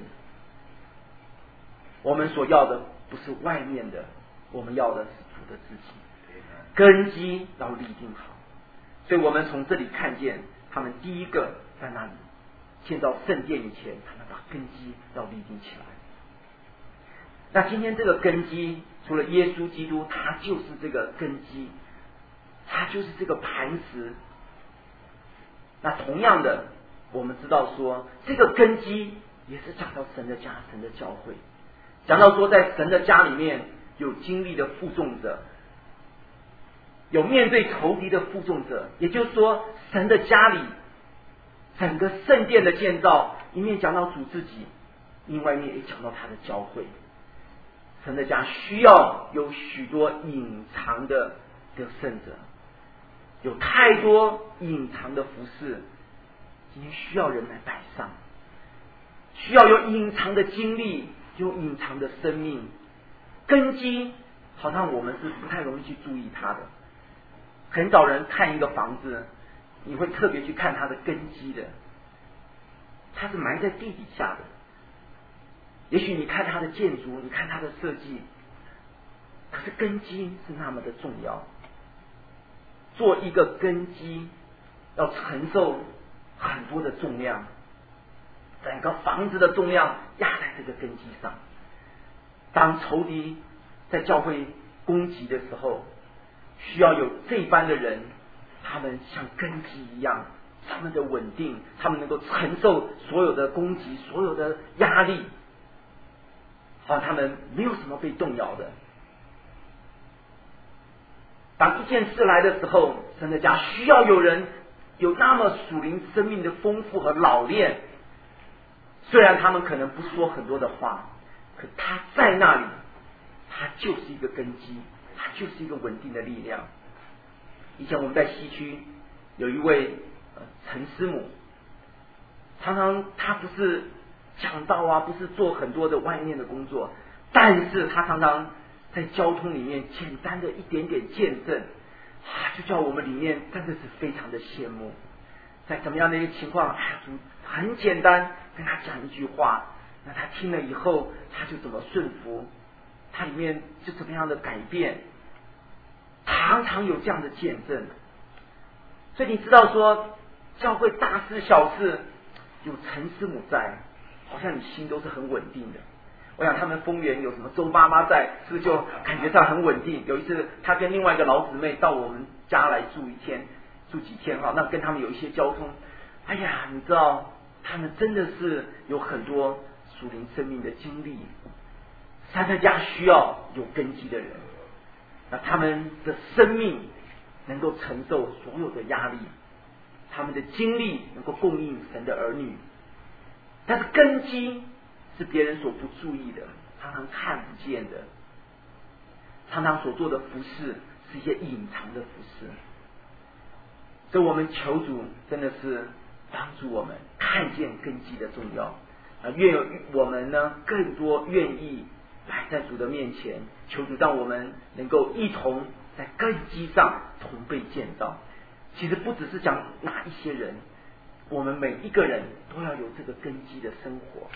我们所要的不是外面的，我们要的是主的自己，根基要立定好。所以我们从这里看见，他们第一个在那里建造圣殿以前，他们把根基要立定起来。那今天这个根基，除了耶稣基督，他就是这个根基，他就是这个磐石。那同样的，我们知道说，这个根基也是讲到神的家、神的教会，讲到说在神的家里面有经历的负重者，有面对仇敌的负重者。也就是说，神的家里整个圣殿的建造，一面讲到主自己，另外一面也讲到他的教会。神的家需要有许多隐藏的得胜者，有太多隐藏的服事，今天需要人来摆上，需要有隐藏的经历，有隐藏的生命。根基好像我们是不太容易去注意它的，很少人看一个房子，你会特别去看它的根基的，它是埋在地底下的。也许你看它的建筑，你看它的设计，可是根基是那么的重要。做一个根基要承受很多的重量，整个房子的重量压在这个根基上。当仇敌在教会攻击的时候，需要有这般的人，他们像根基一样他们的稳定，他们能够承受所有的攻击，所有的压力，好像他们没有什么被动摇的。当一件事来的时候，神的家需要有人有那么属灵生命的丰富和老练，虽然他们可能不说很多的话，可他在那里，他就是一个根基，他就是一个稳定的力量。以前我们在西区有一位呃陈师母，常常他不是讲道啊，不是做很多的外面的工作，但是他常常在交通里面简单的一点点见证，啊，就叫我们里面真的是非常的羡慕。在怎么样的一个情况，哎，主很简单跟他讲一句话，那他听了以后，他就怎么顺服，他里面就怎么样的改变，常常有这样的见证。所以你知道说，教会大事小事有陈师母在，好像你心都是很稳定的。我想他们丰原有什么周妈妈在，是不是就感觉上很稳定？有一次他跟另外一个老姊妹到我们家来住一天，住几天哈，那跟他们有一些交通。哎呀，你知道他们真的是有很多属灵生命的经历。三个家需要有根基的人，那他们的生命能够承受所有的压力，他们的精力能够供应神的儿女。但是根基是别人所不注意的，常常看不见的，常常所做的服事是一些隐藏的服事。所以我们求主真的是帮助我们看见根基的重要啊！愿我们呢更多愿意来在主的面前，求主让我们能够一同在根基上同被建造。其实不只是讲哪一些人，我们每一个人都要有这个根基的生活。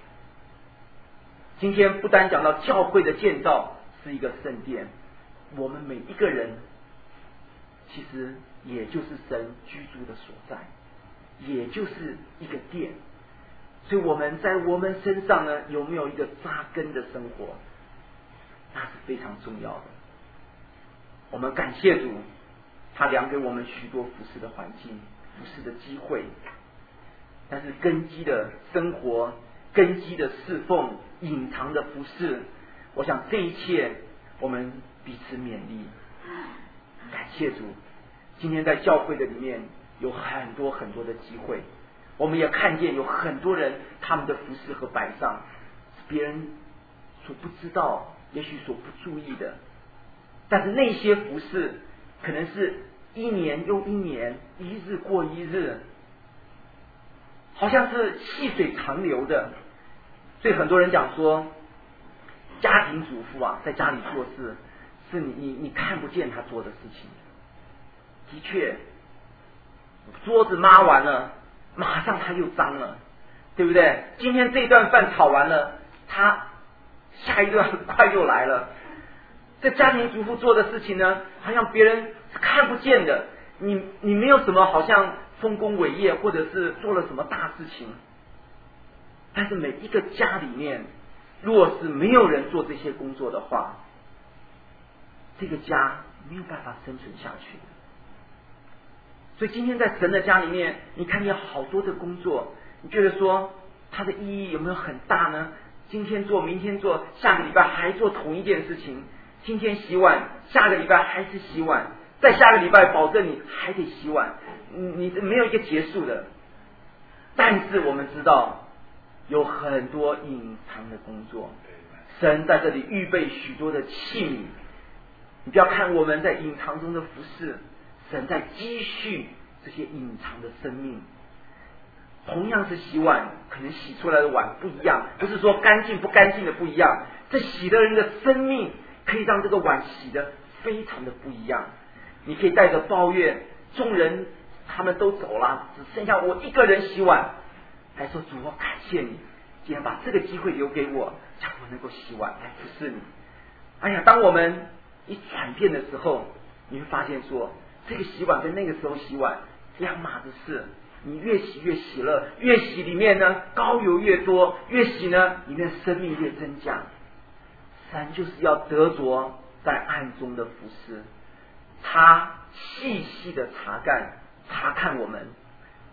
今天不单讲到教会的建造是一个圣殿，我们每一个人其实也就是神居住的所在，也就是一个殿。所以我们在我们身上呢，有没有一个扎根的生活，那是非常重要的。我们感谢主，他量给我们许多服事的环境，服事的机会，但是根基的生活，根基的侍奉，隐藏的服事，我想这一切我们彼此勉励。感谢主，今天在教会的里面有很多很多的机会，我们也看见有很多人他们的服事和摆上是别人所不知道，也许所不注意的，但是那些服事可能是一年又一年，一日过一日，好像是细水长流的。所以很多人讲说，家庭主妇啊，在家里做事是你你你看不见他做的事情。的确，桌子抹完了，马上他又脏了，对不对？今天这顿饭炒完了，他下一顿很快又来了。这家庭主妇做的事情呢，好像别人是看不见的，你你没有什么好像丰功伟业，或者是做了什么大事情。但是每一个家里面，若是没有人做这些工作的话，这个家没有办法生存下去。所以今天在神的家里面，你看见好多的工作，你觉得说它的意义有没有很大呢？今天做，明天做，下个礼拜还做同一件事情。今天洗碗，下个礼拜还是洗碗，再下个礼拜保证你还得洗碗，你没有一个结束的。但是我们知道有很多隐藏的工作，神在这里预备许多的器皿。你不要看我们在隐藏中的服事，神在积蓄这些隐藏的生命。同样是洗碗，可能洗出来的碗不一样，不是说干净不干净的不一样，这洗的人的生命可以让这个碗洗得非常的不一样。你可以带着抱怨，众人他们都走了，只剩下我一个人洗碗，还说主，我感谢你今天把这个机会留给我，让我能够洗碗来服侍你。哎呀，当我们一转变的时候，你会发现说，这个洗碗跟那个时候洗碗两码子事。你越洗越喜乐，越洗里面呢膏油越多，越洗呢里面生命越增加。神就是要得着在暗中的服侍，他细细的查看查看我们，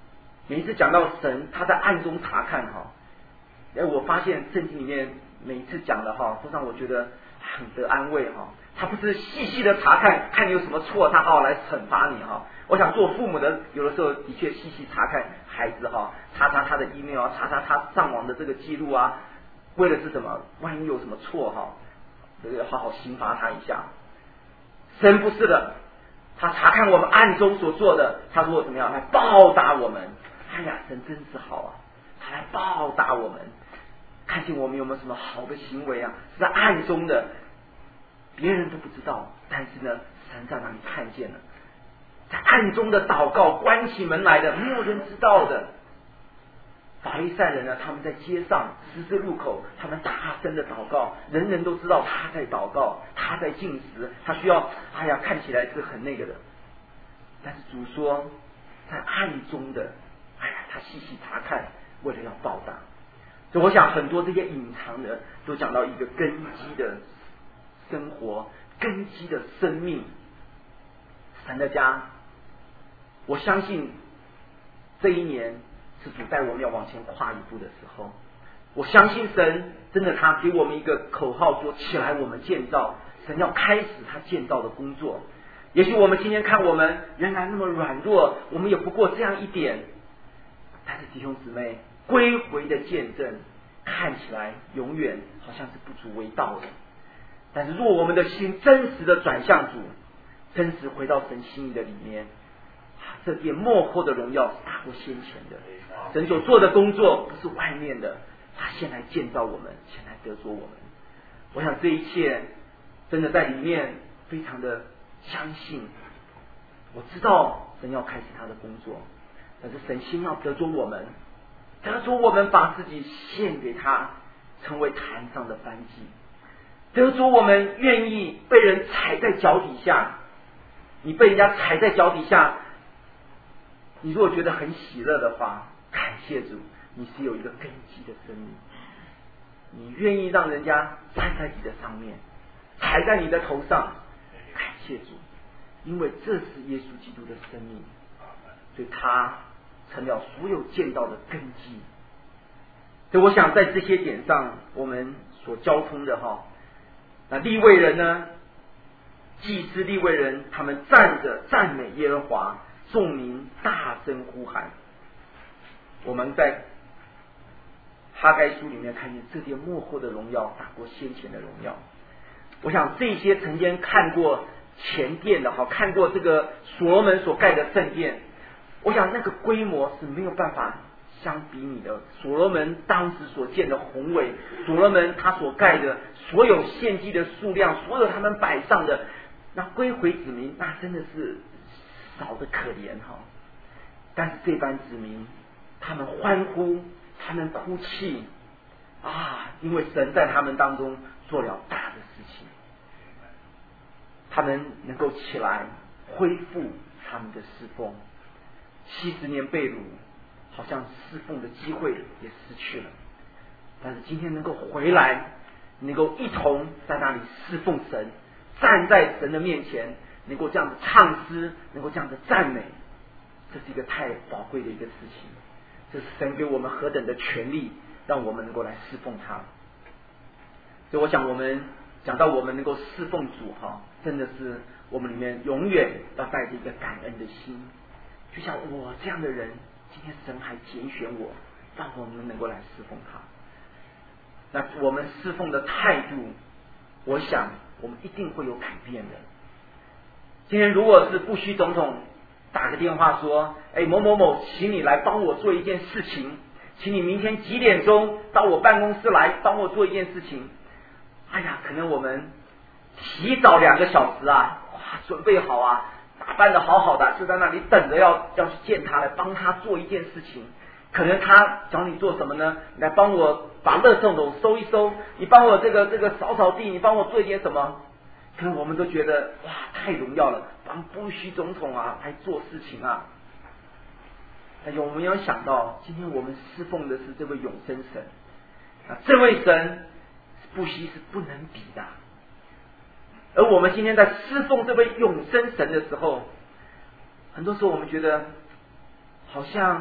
每一次讲到神他在暗中查看哈，哎，我发现圣经里面每一次讲的哈，都让我觉得很得安慰哈。他不是细细的查看，看你有什么错，他好好来惩罚你哈。我想做父母的，有的时候的确细细查看孩子哈，查查他的 email， 查查他上网的这个记录啊，为的是什么？万一有什么错哈，这个好好刑罚他一下。神不是的，他查看我们暗中所做的，他说怎么样来报答我们？哎呀，神真是好啊，他来报答我们，看见我们有没有什么好的行为啊，是在暗中的。别人都不知道，但是呢，神在那里看见了，在暗中的祷告，关起门来的，没有人知道的。法利赛人呢，他们在街上十字路口，他们大声的祷告，人人都知道他在祷告，他在禁食，他需要，哎呀，看起来是很那个的。但是主说，在暗中的，哎呀，他细细查看，为了要报答。所以我想，很多这些隐藏的，都讲到一个根基的生活，根基的生命。神的家，我相信这一年是主带我们要往前跨一步的时候。我相信神真的，他给我们一个口号说，起来我们建造。神要开始他建造的工作。也许我们今天看我们仍然那么软弱，我们也不过这样一点，但是弟兄姊妹，归回的见证看起来永远好像是不足为道的。但是若我们的心真实的转向主，真实回到神心意的里面，这点末后的荣耀是大过先前的。神所做的工作不是外面的，他先来建造我们，先来得着我们。我想这一切真的在里面非常的相信。我知道神要开始他的工作，但是神先要得着我们，得着我们把自己献给他，成为坛上的燔祭。得着我们愿意被人踩在脚底下，你被人家踩在脚底下，你如果觉得很喜乐的话，感谢主，你是有一个根基的生命，你愿意让人家站在你的上面，踩在你的头上，感谢主，因为这是耶稣基督的生命，所以他成了所有建造的根基。所以我想在这些点上，我们所交通的哈。那利未人呢？祭司利未人，他们站着赞美耶和华，众民大声呼喊。我们在哈该书里面看见这些幕后的荣耀大过先前的荣耀。我想这些曾经看过前殿的哈，看过这个所罗门所盖的圣殿，我想那个规模是没有办法相比拟的。所罗门当时所见的宏伟，所罗门他所盖的所有献祭的数量，所有他们摆上的，那归回子民，那真的是少得可怜哈。但是这班子民，他们欢呼，他们哭泣啊，因为神在他们当中做了大的事情，他们能够起来恢复他们的侍奉。七十年被掳，好像侍奉的机会也失去了，但是今天能够回来，能够一同在那里侍奉神，站在神的面前，能够这样子唱诗，能够这样子赞美，这是一个太宝贵的一个事情。这是神给我们何等的权利，让我们能够来侍奉他。所以我想我们讲到我们能够侍奉主哈，真的是我们里面永远要带着一个感恩的心。就像我这样的人，今天神还拣选我，让我们能够来侍奉他。那我们侍奉的态度，我想我们一定会有改变的。今天如果是不需总统打个电话说，哎，某某某，请你来帮我做一件事情，请你明天几点钟到我办公室来帮我做一件事情。哎呀，可能我们提早两个小时啊，哇，准备好啊，打扮的好好的，就在那里等着要要去见他，来帮他做一件事情。可能他找你做什么呢？你来帮我把垃圾桶收一收，你帮我这个这个扫扫地，你帮我做一点什么？可能我们都觉得哇，太荣耀了，帮布希总统啊来做事情啊。但是我们要想到，今天我们侍奉的是这位永生神啊，这位神布希是不能比的。而我们今天在侍奉这位永生神的时候，很多时候我们觉得好像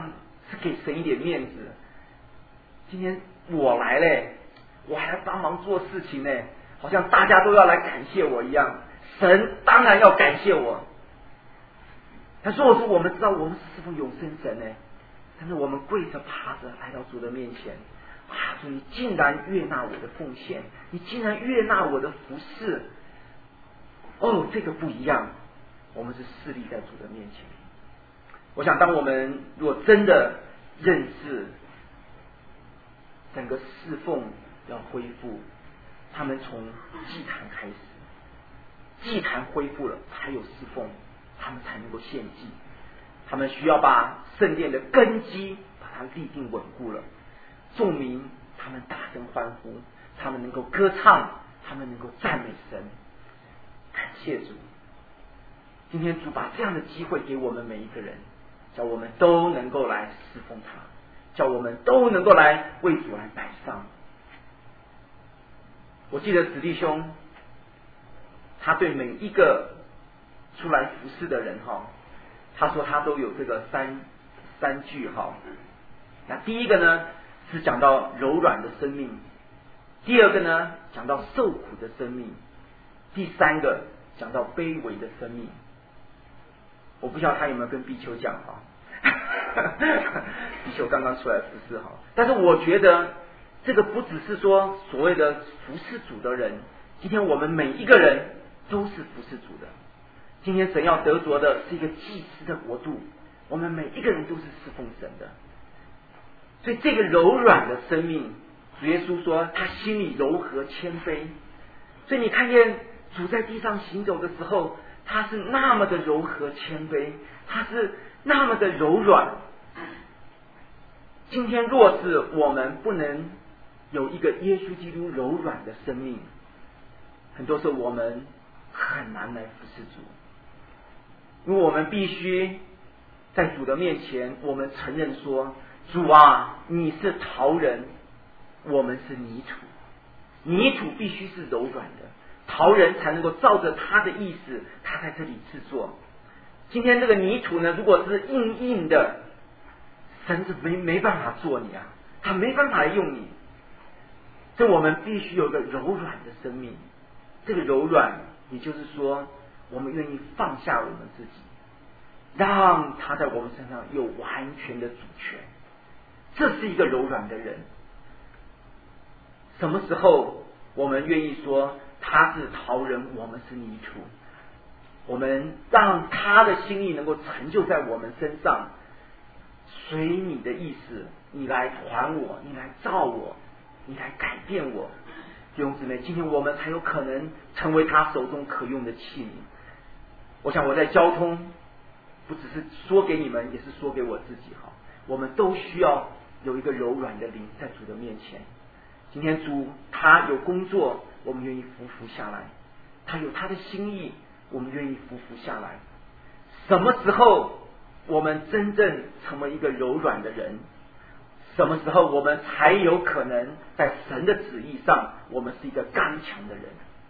是给神一点面子。今天我来嘞，我还要帮忙做事情呢，好像大家都要来感谢我一样。神当然要感谢我。他若是我们知道我们是侍奉永生神呢，但是我们跪着爬着来到主的面前，啊，主你竟然悦纳我的奉献，你竟然悦纳我的服侍，哦，这个不一样，我们是侍立在主的面前。我想当我们如果真的认识整个侍奉要恢复，他们从祭坛开始，祭坛恢复了才有侍奉，他们才能够献祭。他们需要把圣殿的根基把它立定稳固了，众民他们大声欢呼，他们能够歌唱，他们能够赞美神。感谢主，今天主把这样的机会给我们每一个人，叫我们都能够来侍奉他，叫我们都能够来为主来摆上。我记得子弟兄他对每一个出来服侍的人哈，他说他都有这个三三句哈。那第一个呢是讲到柔软的生命，第二个呢讲到受苦的生命，第三个讲到卑微的生命。我不知道他有没有跟比丘讲哈，比丘刚刚出来服侍哈，但是我觉得这个不只是说所谓的服侍主的人，今天我们每一个人都是服侍主的。今天神要得着的是一个祭司的国度，我们每一个人都是侍奉神的。所以这个柔软的生命，主耶稣说他心里柔和谦卑。所以你看见主在地上行走的时候，他是那么的柔和谦卑，他是那么的柔软。今天若是我们不能有一个耶稣基督柔软的生命，很多时候我们很难来服侍主。因为我们必须在主的面前，我们承认说，主啊，你是陶人，我们是泥土，泥土必须是柔软的，陶人才能够照着他的意思，他在这里制作。今天这个泥土呢，如果是硬硬的，神是没没办法做你啊，他没办法用你。所以我们必须有一个柔软的生命。这个柔软，也就是说，我们愿意放下我们自己，让他在我们身上有完全的主权。这是一个柔软的人。什么时候我们愿意说他是陶人，我们是泥土，我们让他的心意能够成就在我们身上，随你的意思，你来还我，你来造我，你来改变我。弟兄姊妹，今天我们才有可能成为他手中可用的器皿。我想我在交通不只是说给你们，也是说给我自己哈。我们都需要有一个柔软的灵在主的面前。今天主他有工作，我们愿意服服下来；他有他的心意，我们愿意服服下来。什么时候我们真正成为一个柔软的人？什么时候我们才有可能在神的旨意上，我们是一个刚强的人？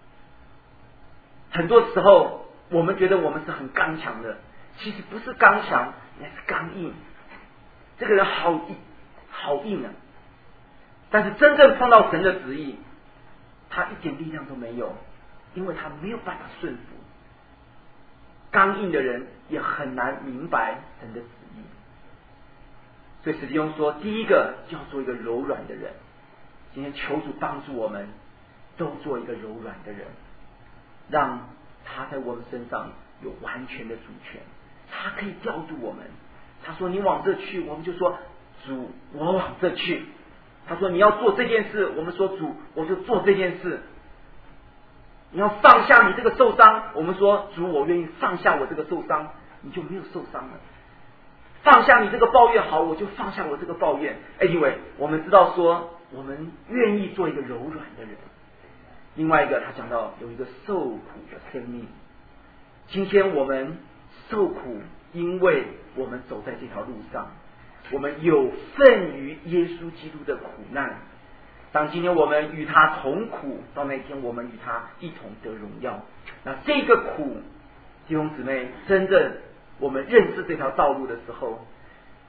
很多时候我们觉得我们是很刚强的，其实不是刚强，那是刚硬。这个人好硬，好硬啊！但是真正碰到神的旨意，他一点力量都没有，因为他没有办法顺服。刚硬的人也很难明白神的旨意。所以使弟兄说，第一个就要做一个柔软的人。今天求主帮助我们，都做一个柔软的人，让他在我们身上有完全的主权，他可以调度我们。他说你往这去，我们就说主我往这去。他说你要做这件事，我们说主我就做这件事。你要放下你这个受伤，我们说主我愿意放下我这个受伤，你就没有受伤了。放下你这个抱怨，好，我就放下我这个抱怨。Anyway， 我们知道说我们愿意做一个柔软的人。另外一个他讲到有一个受苦的生命。今天我们受苦，因为我们走在这条路上，我们有份于耶稣基督的苦难。当今天我们与他同苦，到那天我们与他一同得荣耀。那这个苦，弟兄姊妹，真正我们认识这条道路的时候，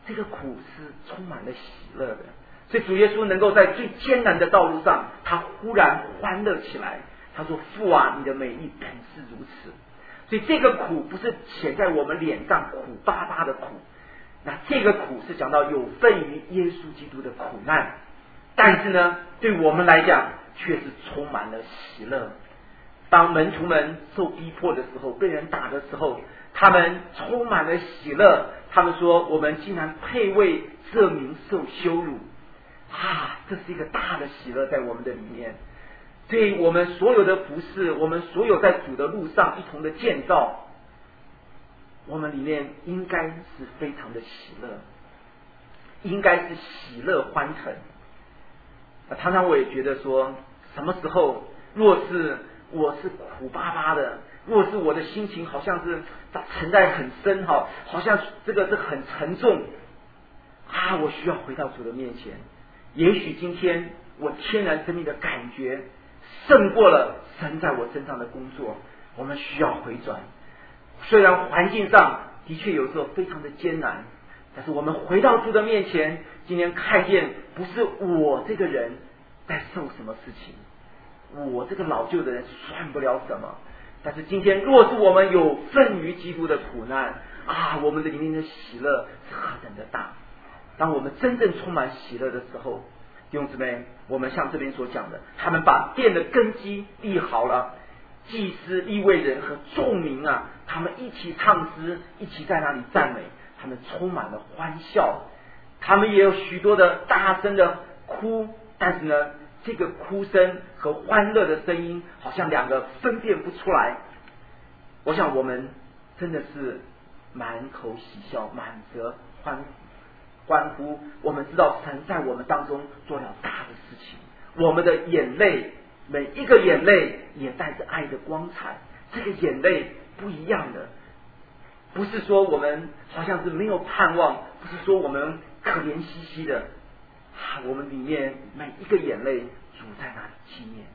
这个苦是充满了喜乐的。所以主耶稣能够在最艰难的道路上，他忽然欢乐起来。他说：父啊，你的美意本是如此。所以这个苦不是写在我们脸上苦巴巴的苦，那这个苦是讲到有份于耶稣基督的苦难，但是呢，对我们来讲却是充满了喜乐。当门徒们受逼迫的时候，被人打的时候，他们充满了喜乐。他们说：我们竟然配为这名受羞辱啊！这是一个大的喜乐在我们的里面。所以我们所有的服事，我们所有在主的路上一同的建造，我们里面应该是非常的喜乐，应该是喜乐欢腾。常常我也觉得说，什么时候若是我是苦巴巴的，若是我的心情好像是沉在很深哈，好像这个是很沉重啊，我需要回到主的面前。也许今天我天然生命的感觉胜过了神在我身上的工作，我们需要回转。虽然环境上的确有时候非常的艰难，但是我们回到主的面前，今天看见不是我这个人在受什么事情，我这个老旧的人算不了什么，但是今天若是我们有份于基督的苦难啊，我们的里面的喜乐是何等的大。当我们真正充满喜乐的时候，弟兄姊妹，我们像这边所讲的，他们把殿的根基立好了，祭司、利未人和众民啊，他们一起唱诗，一起在那里赞美，他们充满了欢笑。他们也有许多的大声的哭，但是呢，这个哭声和欢乐的声音好像两个分辨不出来。我想我们真的是满口喜笑，满则欢欢呼。我们知道神在我们当中做了大的事情，我们的眼泪，每一个眼泪也带着爱的光彩。这个眼泪不一样的，不是说我们好像是没有盼望，不是说我们可怜兮兮的啊，我们里面每一个眼泪主在那里纪念。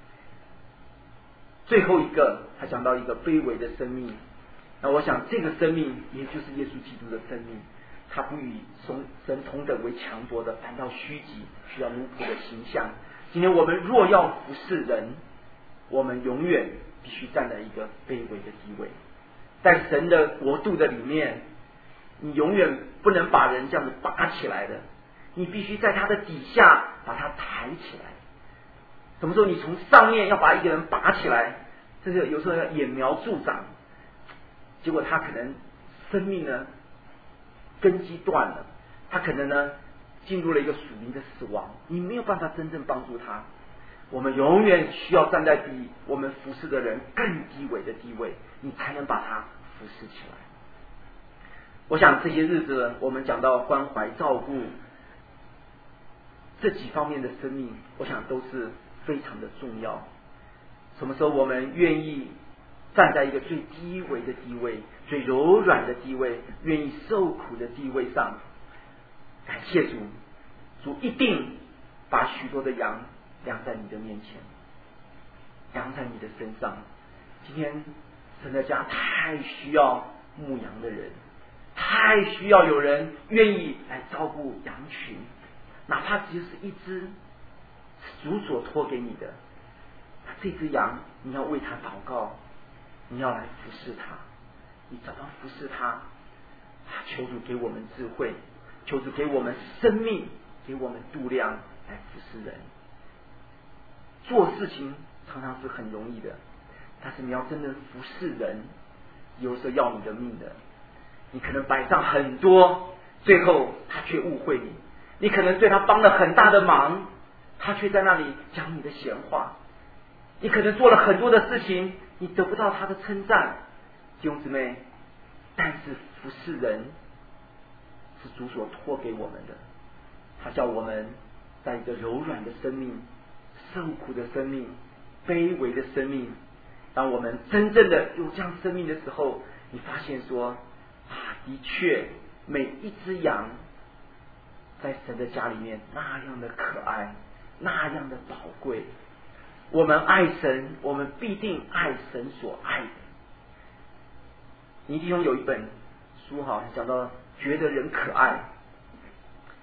最后一个他讲到一个卑微的生命，那我想这个生命也就是耶稣基督的生命，他不与神同等为强夺的，反倒虚己，需要奴仆的形象。今天我们若要服侍人，我们永远必须站在一个卑微的地位。在神的国度的里面，你永远不能把人这样子拔起来的，你必须在他的底下把他抬起来。什么时候你从上面要把一个人拔起来，这个有时候要揠苗助长，结果他可能生命呢根基断了，他可能呢进入了一个属灵的死亡，你没有办法真正帮助他。我们永远需要站在比我们服侍的人更低微的地位，你才能把他服侍起来。我想这些日子我们讲到关怀照顾这几方面的生命，我想都是非常的重要。什么时候我们愿意站在一个最低微的地位，最柔软的地位，愿意受苦的地位上，感谢主，主一定把许多的羊养在你的面前，养在你的身上。今天神的家太需要牧羊的人，太需要有人愿意来照顾羊群，哪怕只是一只主所托给你的，这只羊你要为它祷告，你要来服侍它，你怎么服侍它？求主给我们智慧，求主给我们生命，给我们度量来服侍人。做事情常常是很容易的，但是你要真正服侍人，有时候要你的命的。你可能摆上很多，最后他却误会你；你可能对他帮了很大的忙，他却在那里讲你的闲话。你可能做了很多的事情，你得不到他的称赞。弟兄姊妹，但是服侍人是主所托给我们的，他叫我们在一个柔软的生命、受苦的生命、卑微的生命，当我们真正的有这样生命的时候，你发现说啊，的确每一只羊在神的家里面那样的可爱，那样的宝贵。我们爱神，我们必定爱神所爱的。倪弟兄有一本书哈，讲到觉得人可爱，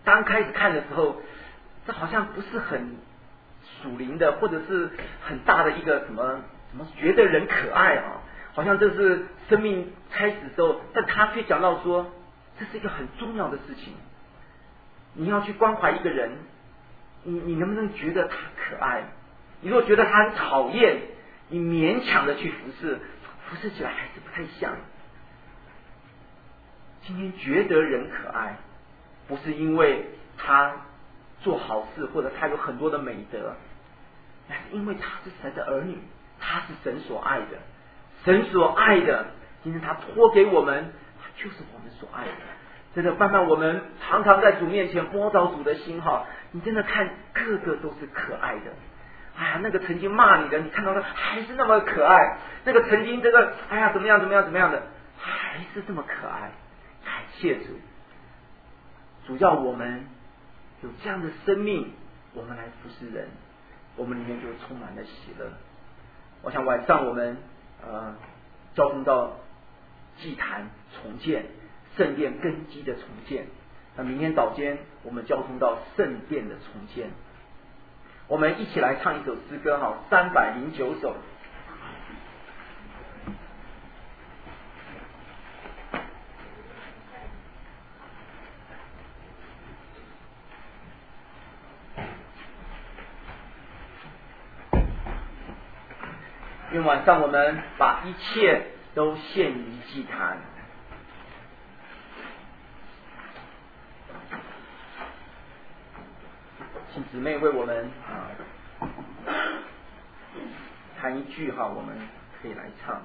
刚开始看的时候，这好像不是很属灵的，或者是很大的一个什么什么觉得人可爱啊，好像这是生命开始的时候，但他却讲到说，这是一个很重要的事情。你要去关怀一个人，你你能不能觉得他可爱？你如果觉得他很讨厌，你勉强的去服侍，服侍起来还是不太像。今天觉得人可爱，不是因为他做好事或者他有很多的美德，那是因为他是神的儿女，他是神所爱的，神所爱的，今天他托给我们，他就是我们所爱的。真的，慢慢我们常常在主面前摸着主的心哈，你真的看个个都是可爱的。哎呀，那个曾经骂你的，你看到他还是那么可爱；那个曾经这个哎呀怎么样怎么样怎么样的，还是这么可爱。感谢主，主要我们有这样的生命，我们来服侍人，我们里面就充满了喜乐。我想晚上我们呃交通到祭坛重建。圣殿根基的重建，那明天早间我们交通到圣殿的重建。我们一起来唱一首诗歌哈，三百零九首。因为晚上我们把一切都献于祭坛。请姊妹为我们啊弹一句哈，我们可以来唱。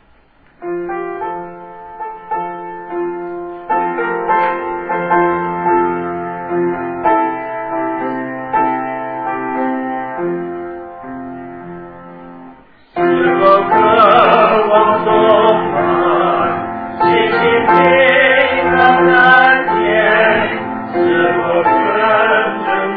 是否渴望充满信心平安难见？是否真正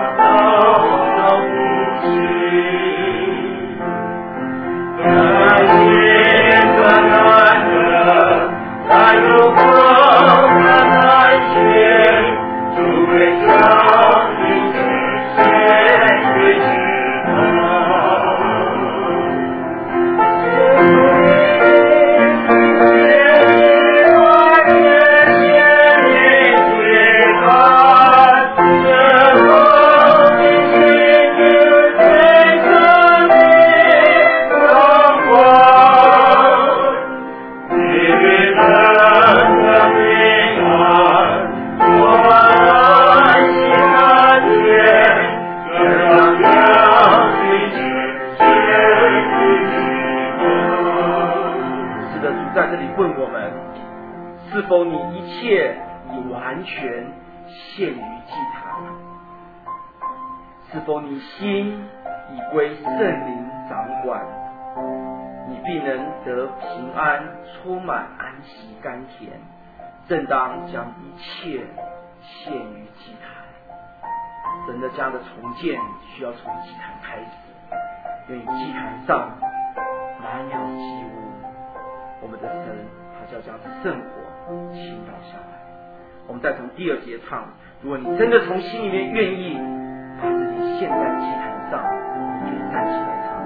正当将一切献于祭坛。神的家的重建需要从祭坛开始，因为祭坛上满了祭物，我们的神他就要将圣火倾倒下来。我们再从第二节唱，如果你真的从心里面愿意把自己献在祭坛上，你就站起来唱。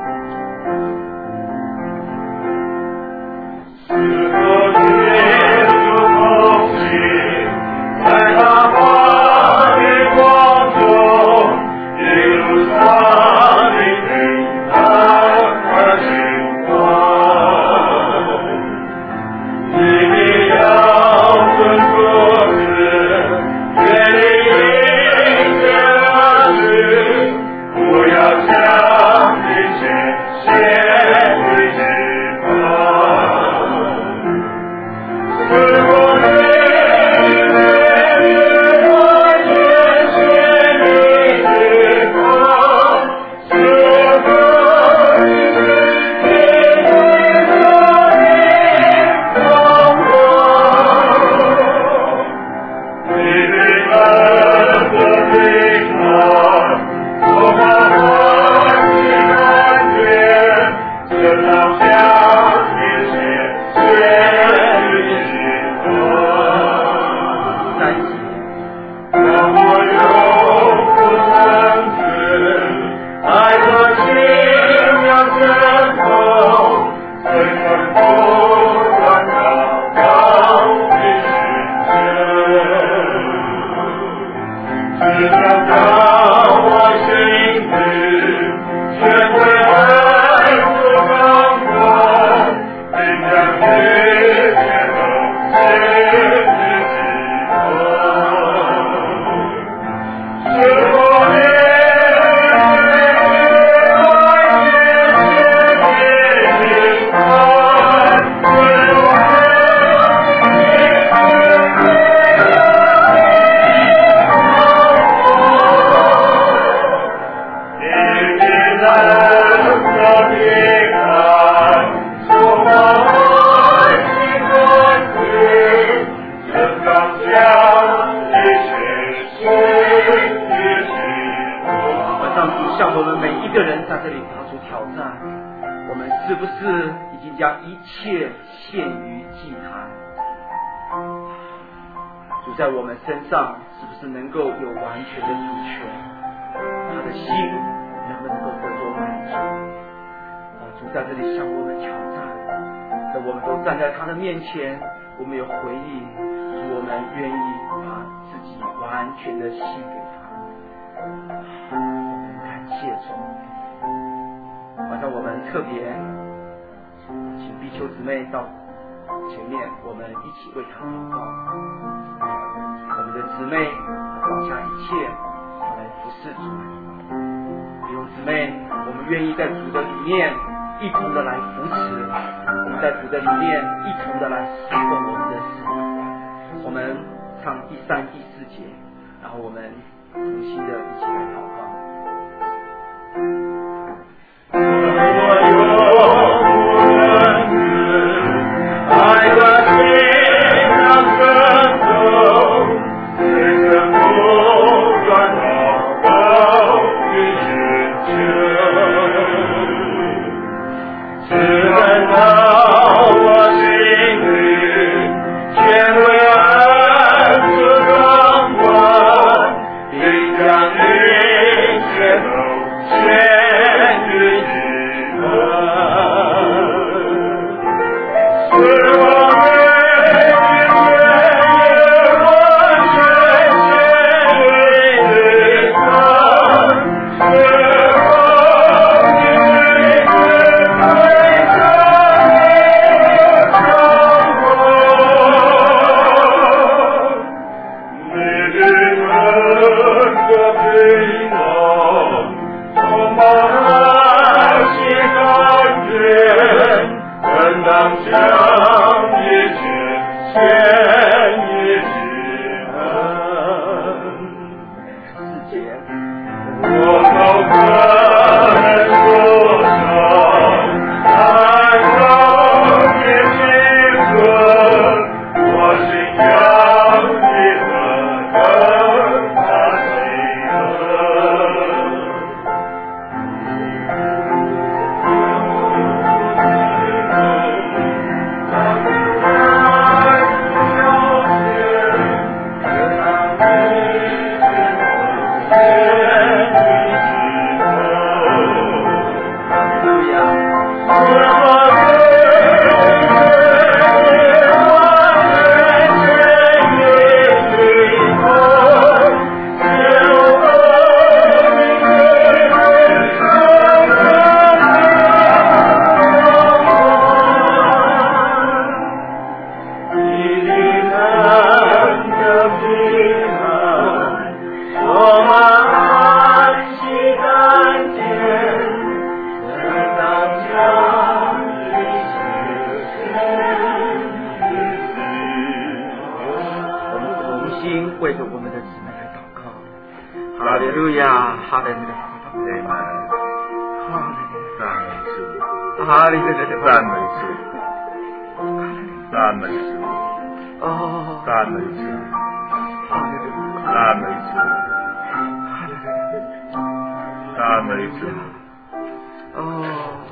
是否耶稣同行，在那花月光中，一路上的平安和兴旺，你必要遵主旨，愿你一切而去，不要将一切献于祭坛。 在我们身上是不是能够有完全的主权？他的心能不能够得到满足？啊，主在这里向我们挑战，在我们都站在他的面前，我们有回应，主我们愿意把自己完全的献给他。我们感谢主。晚上我们特别请碧秋姊妹到前面，我们一起为他祷告。我们的姊妹放下一切，来服侍主。弟兄姊妹，我们愿意在主的里面一同的来扶持，我们在主的里面一同的来侍奉我们的神。我们唱第三、第四节，然后我们同心的一起来祷告。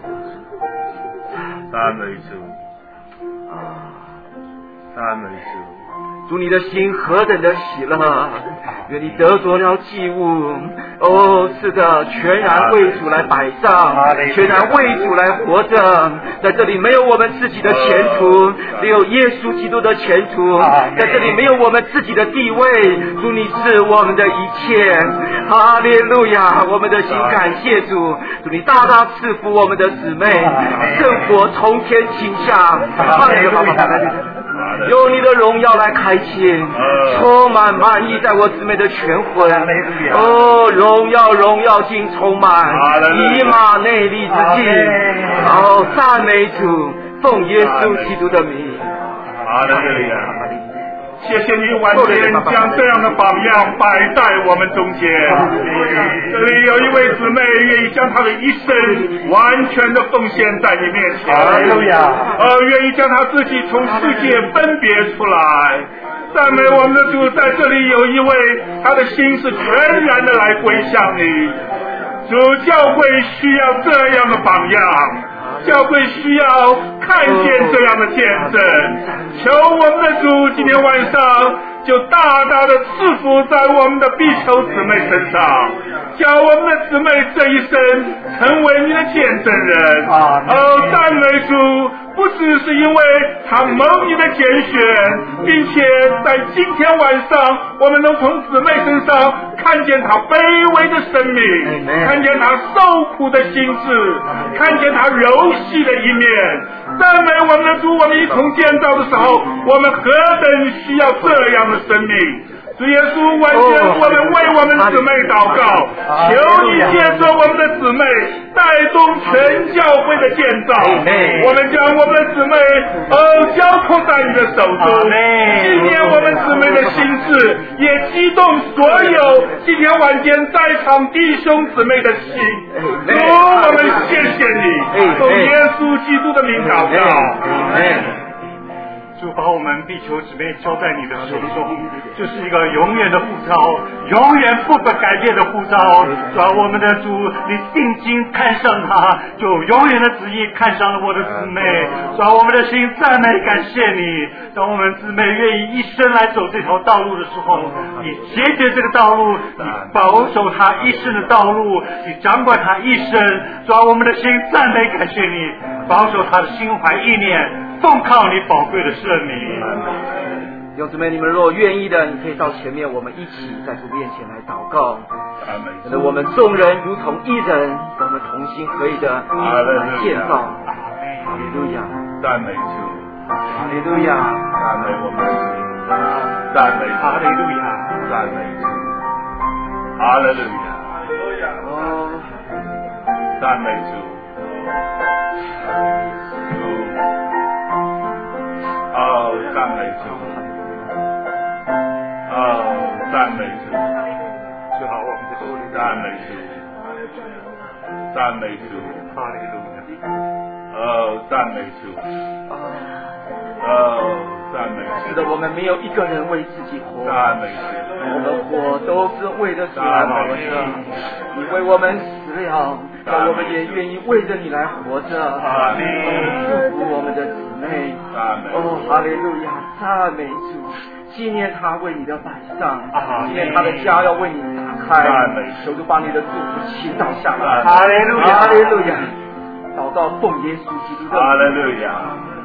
赞美主， 主你的心何等的喜乐，愿你得着了祭物。哦，是的，全然为主来摆上，全然为主来活着。在这里没有我们自己的前途，只有耶稣基督的前途。在这里没有我们自己的地位，主你是我们的一切。哈利路亚！我们的心感谢主，主你大大赐福我们的姊妹，圣火从天倾下。哈利路亚！有你的荣耀来开启，充满满意在我姊妹的全魂。哦，荣耀荣耀尽充满，以马内利之境。哦，赞美主，奉耶稣基督的名。 哈利路亚！谢谢你完全将这样的榜样摆在我们中间。这里有一位姊妹愿意将她的一生完全的奉献在你面前，呃，愿意将她自己从世界分别出来。赞美我们的主，在这里有一位，他的心是全然的来归向你。主，教会需要这样的榜样，教会需要看见这样的见证。求我们的主今天晚上就大大的赐福在我们的必求姊妹身上，叫我们的姊妹这一生成为你的见证人。哦，赞美主，不只是因为他蒙你的拣选，并且在今天晚上我们能从姊妹身上看见他卑微的生命，看见他受苦的心智，看见他柔细的一面。赞美我们的主，我们一同建造的时候，我们何等需要这样的生命。主耶稣，完全我们为我们姊妹祷告，求你接受我们的姊妹，带动全教会的建造。我们将我们的姊妹呃交托在你的手中，纪念我们姊妹的心智，也激动所有今天晚间在场弟兄姊妹的心。主，我们谢谢你，奉耶稣基督的名祷告。主，把我们地球姊妹交在你的手中，这是一个永远的呼召，永远不可改变的呼召。主啊，我们的主，你定睛看上他，就永远的旨意看上了我的姊妹。主啊，我们的心赞美感谢你。当我们姊妹愿意一生来走这条道路的时候，你节节这个道路，你保守他一生的道路，你掌管他一生。主啊，我们的心赞美感谢你，保守他的心怀意念，奉靠你宝贵的圣名。 弟兄姊妹，你们若愿意的，你可以到前面，我们一起在主面前来祷告。真的，我们众人如同一人，让我们同心合意的来建造。哈利路亚！ 赞美主！ 哈利路亚！ 赞美我们主！赞美哈利路亚！赞美主！哈利路亚！哦，赞美主！主！哦，赞美主！哦，赞美主！主好，我们的主，赞美主！赞美主！哈利路亚！哦，赞美主！哦，赞美主！ 是的，我们没有一个人为自己活， 赞美主！ 我们活都是为了主来活着。你为我们死了，那我们也愿意为着你来活着。 阿门！ 祝福我们的姊妹。哦，哈利路亚！赞美主！纪念他为你的摆上，纪念他的家要为你打开，求主把你的祝福倾倒下来。哈利路亚！哈利路亚！祷告奉耶稣基督的名。 哈利路亚！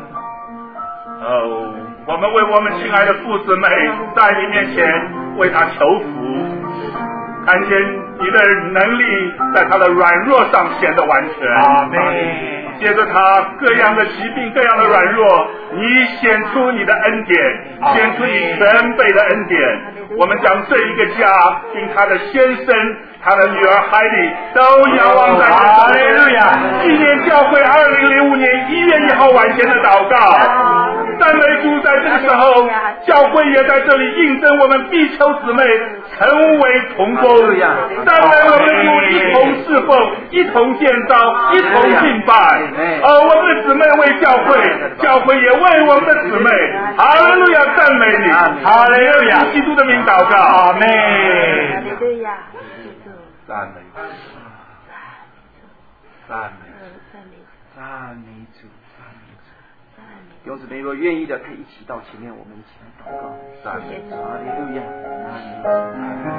哦，我们为我们亲爱的父姊妹在你面前为他求福，看见你的能力在他的软弱上显得完全。阿门。借着他各样的疾病，各样的软弱，你显出你的恩典，显出你全备的恩典。我们将这一个家，并他的先生、他的女儿海莉，都仰望在你的手中，纪念教会二零零五年一月一号晚间的祷告。赞美主，在这个时候，教会也在这里印证我们必求姊妹成为同工。赞美我们主，一同侍奉，一同建造，一同敬拜。而我们的姊妹为教会，教会也为我们的姊妹。哈利路亚，赞美你！哈利路亚，基督的名祷告。阿门。哈利路亚，赞美主，赞美主，赞美主，赞美主， 弟兄姊妹，如果愿意的，可以一起到前面，我们一起来祷告。 谢谢主。 哈利路亚。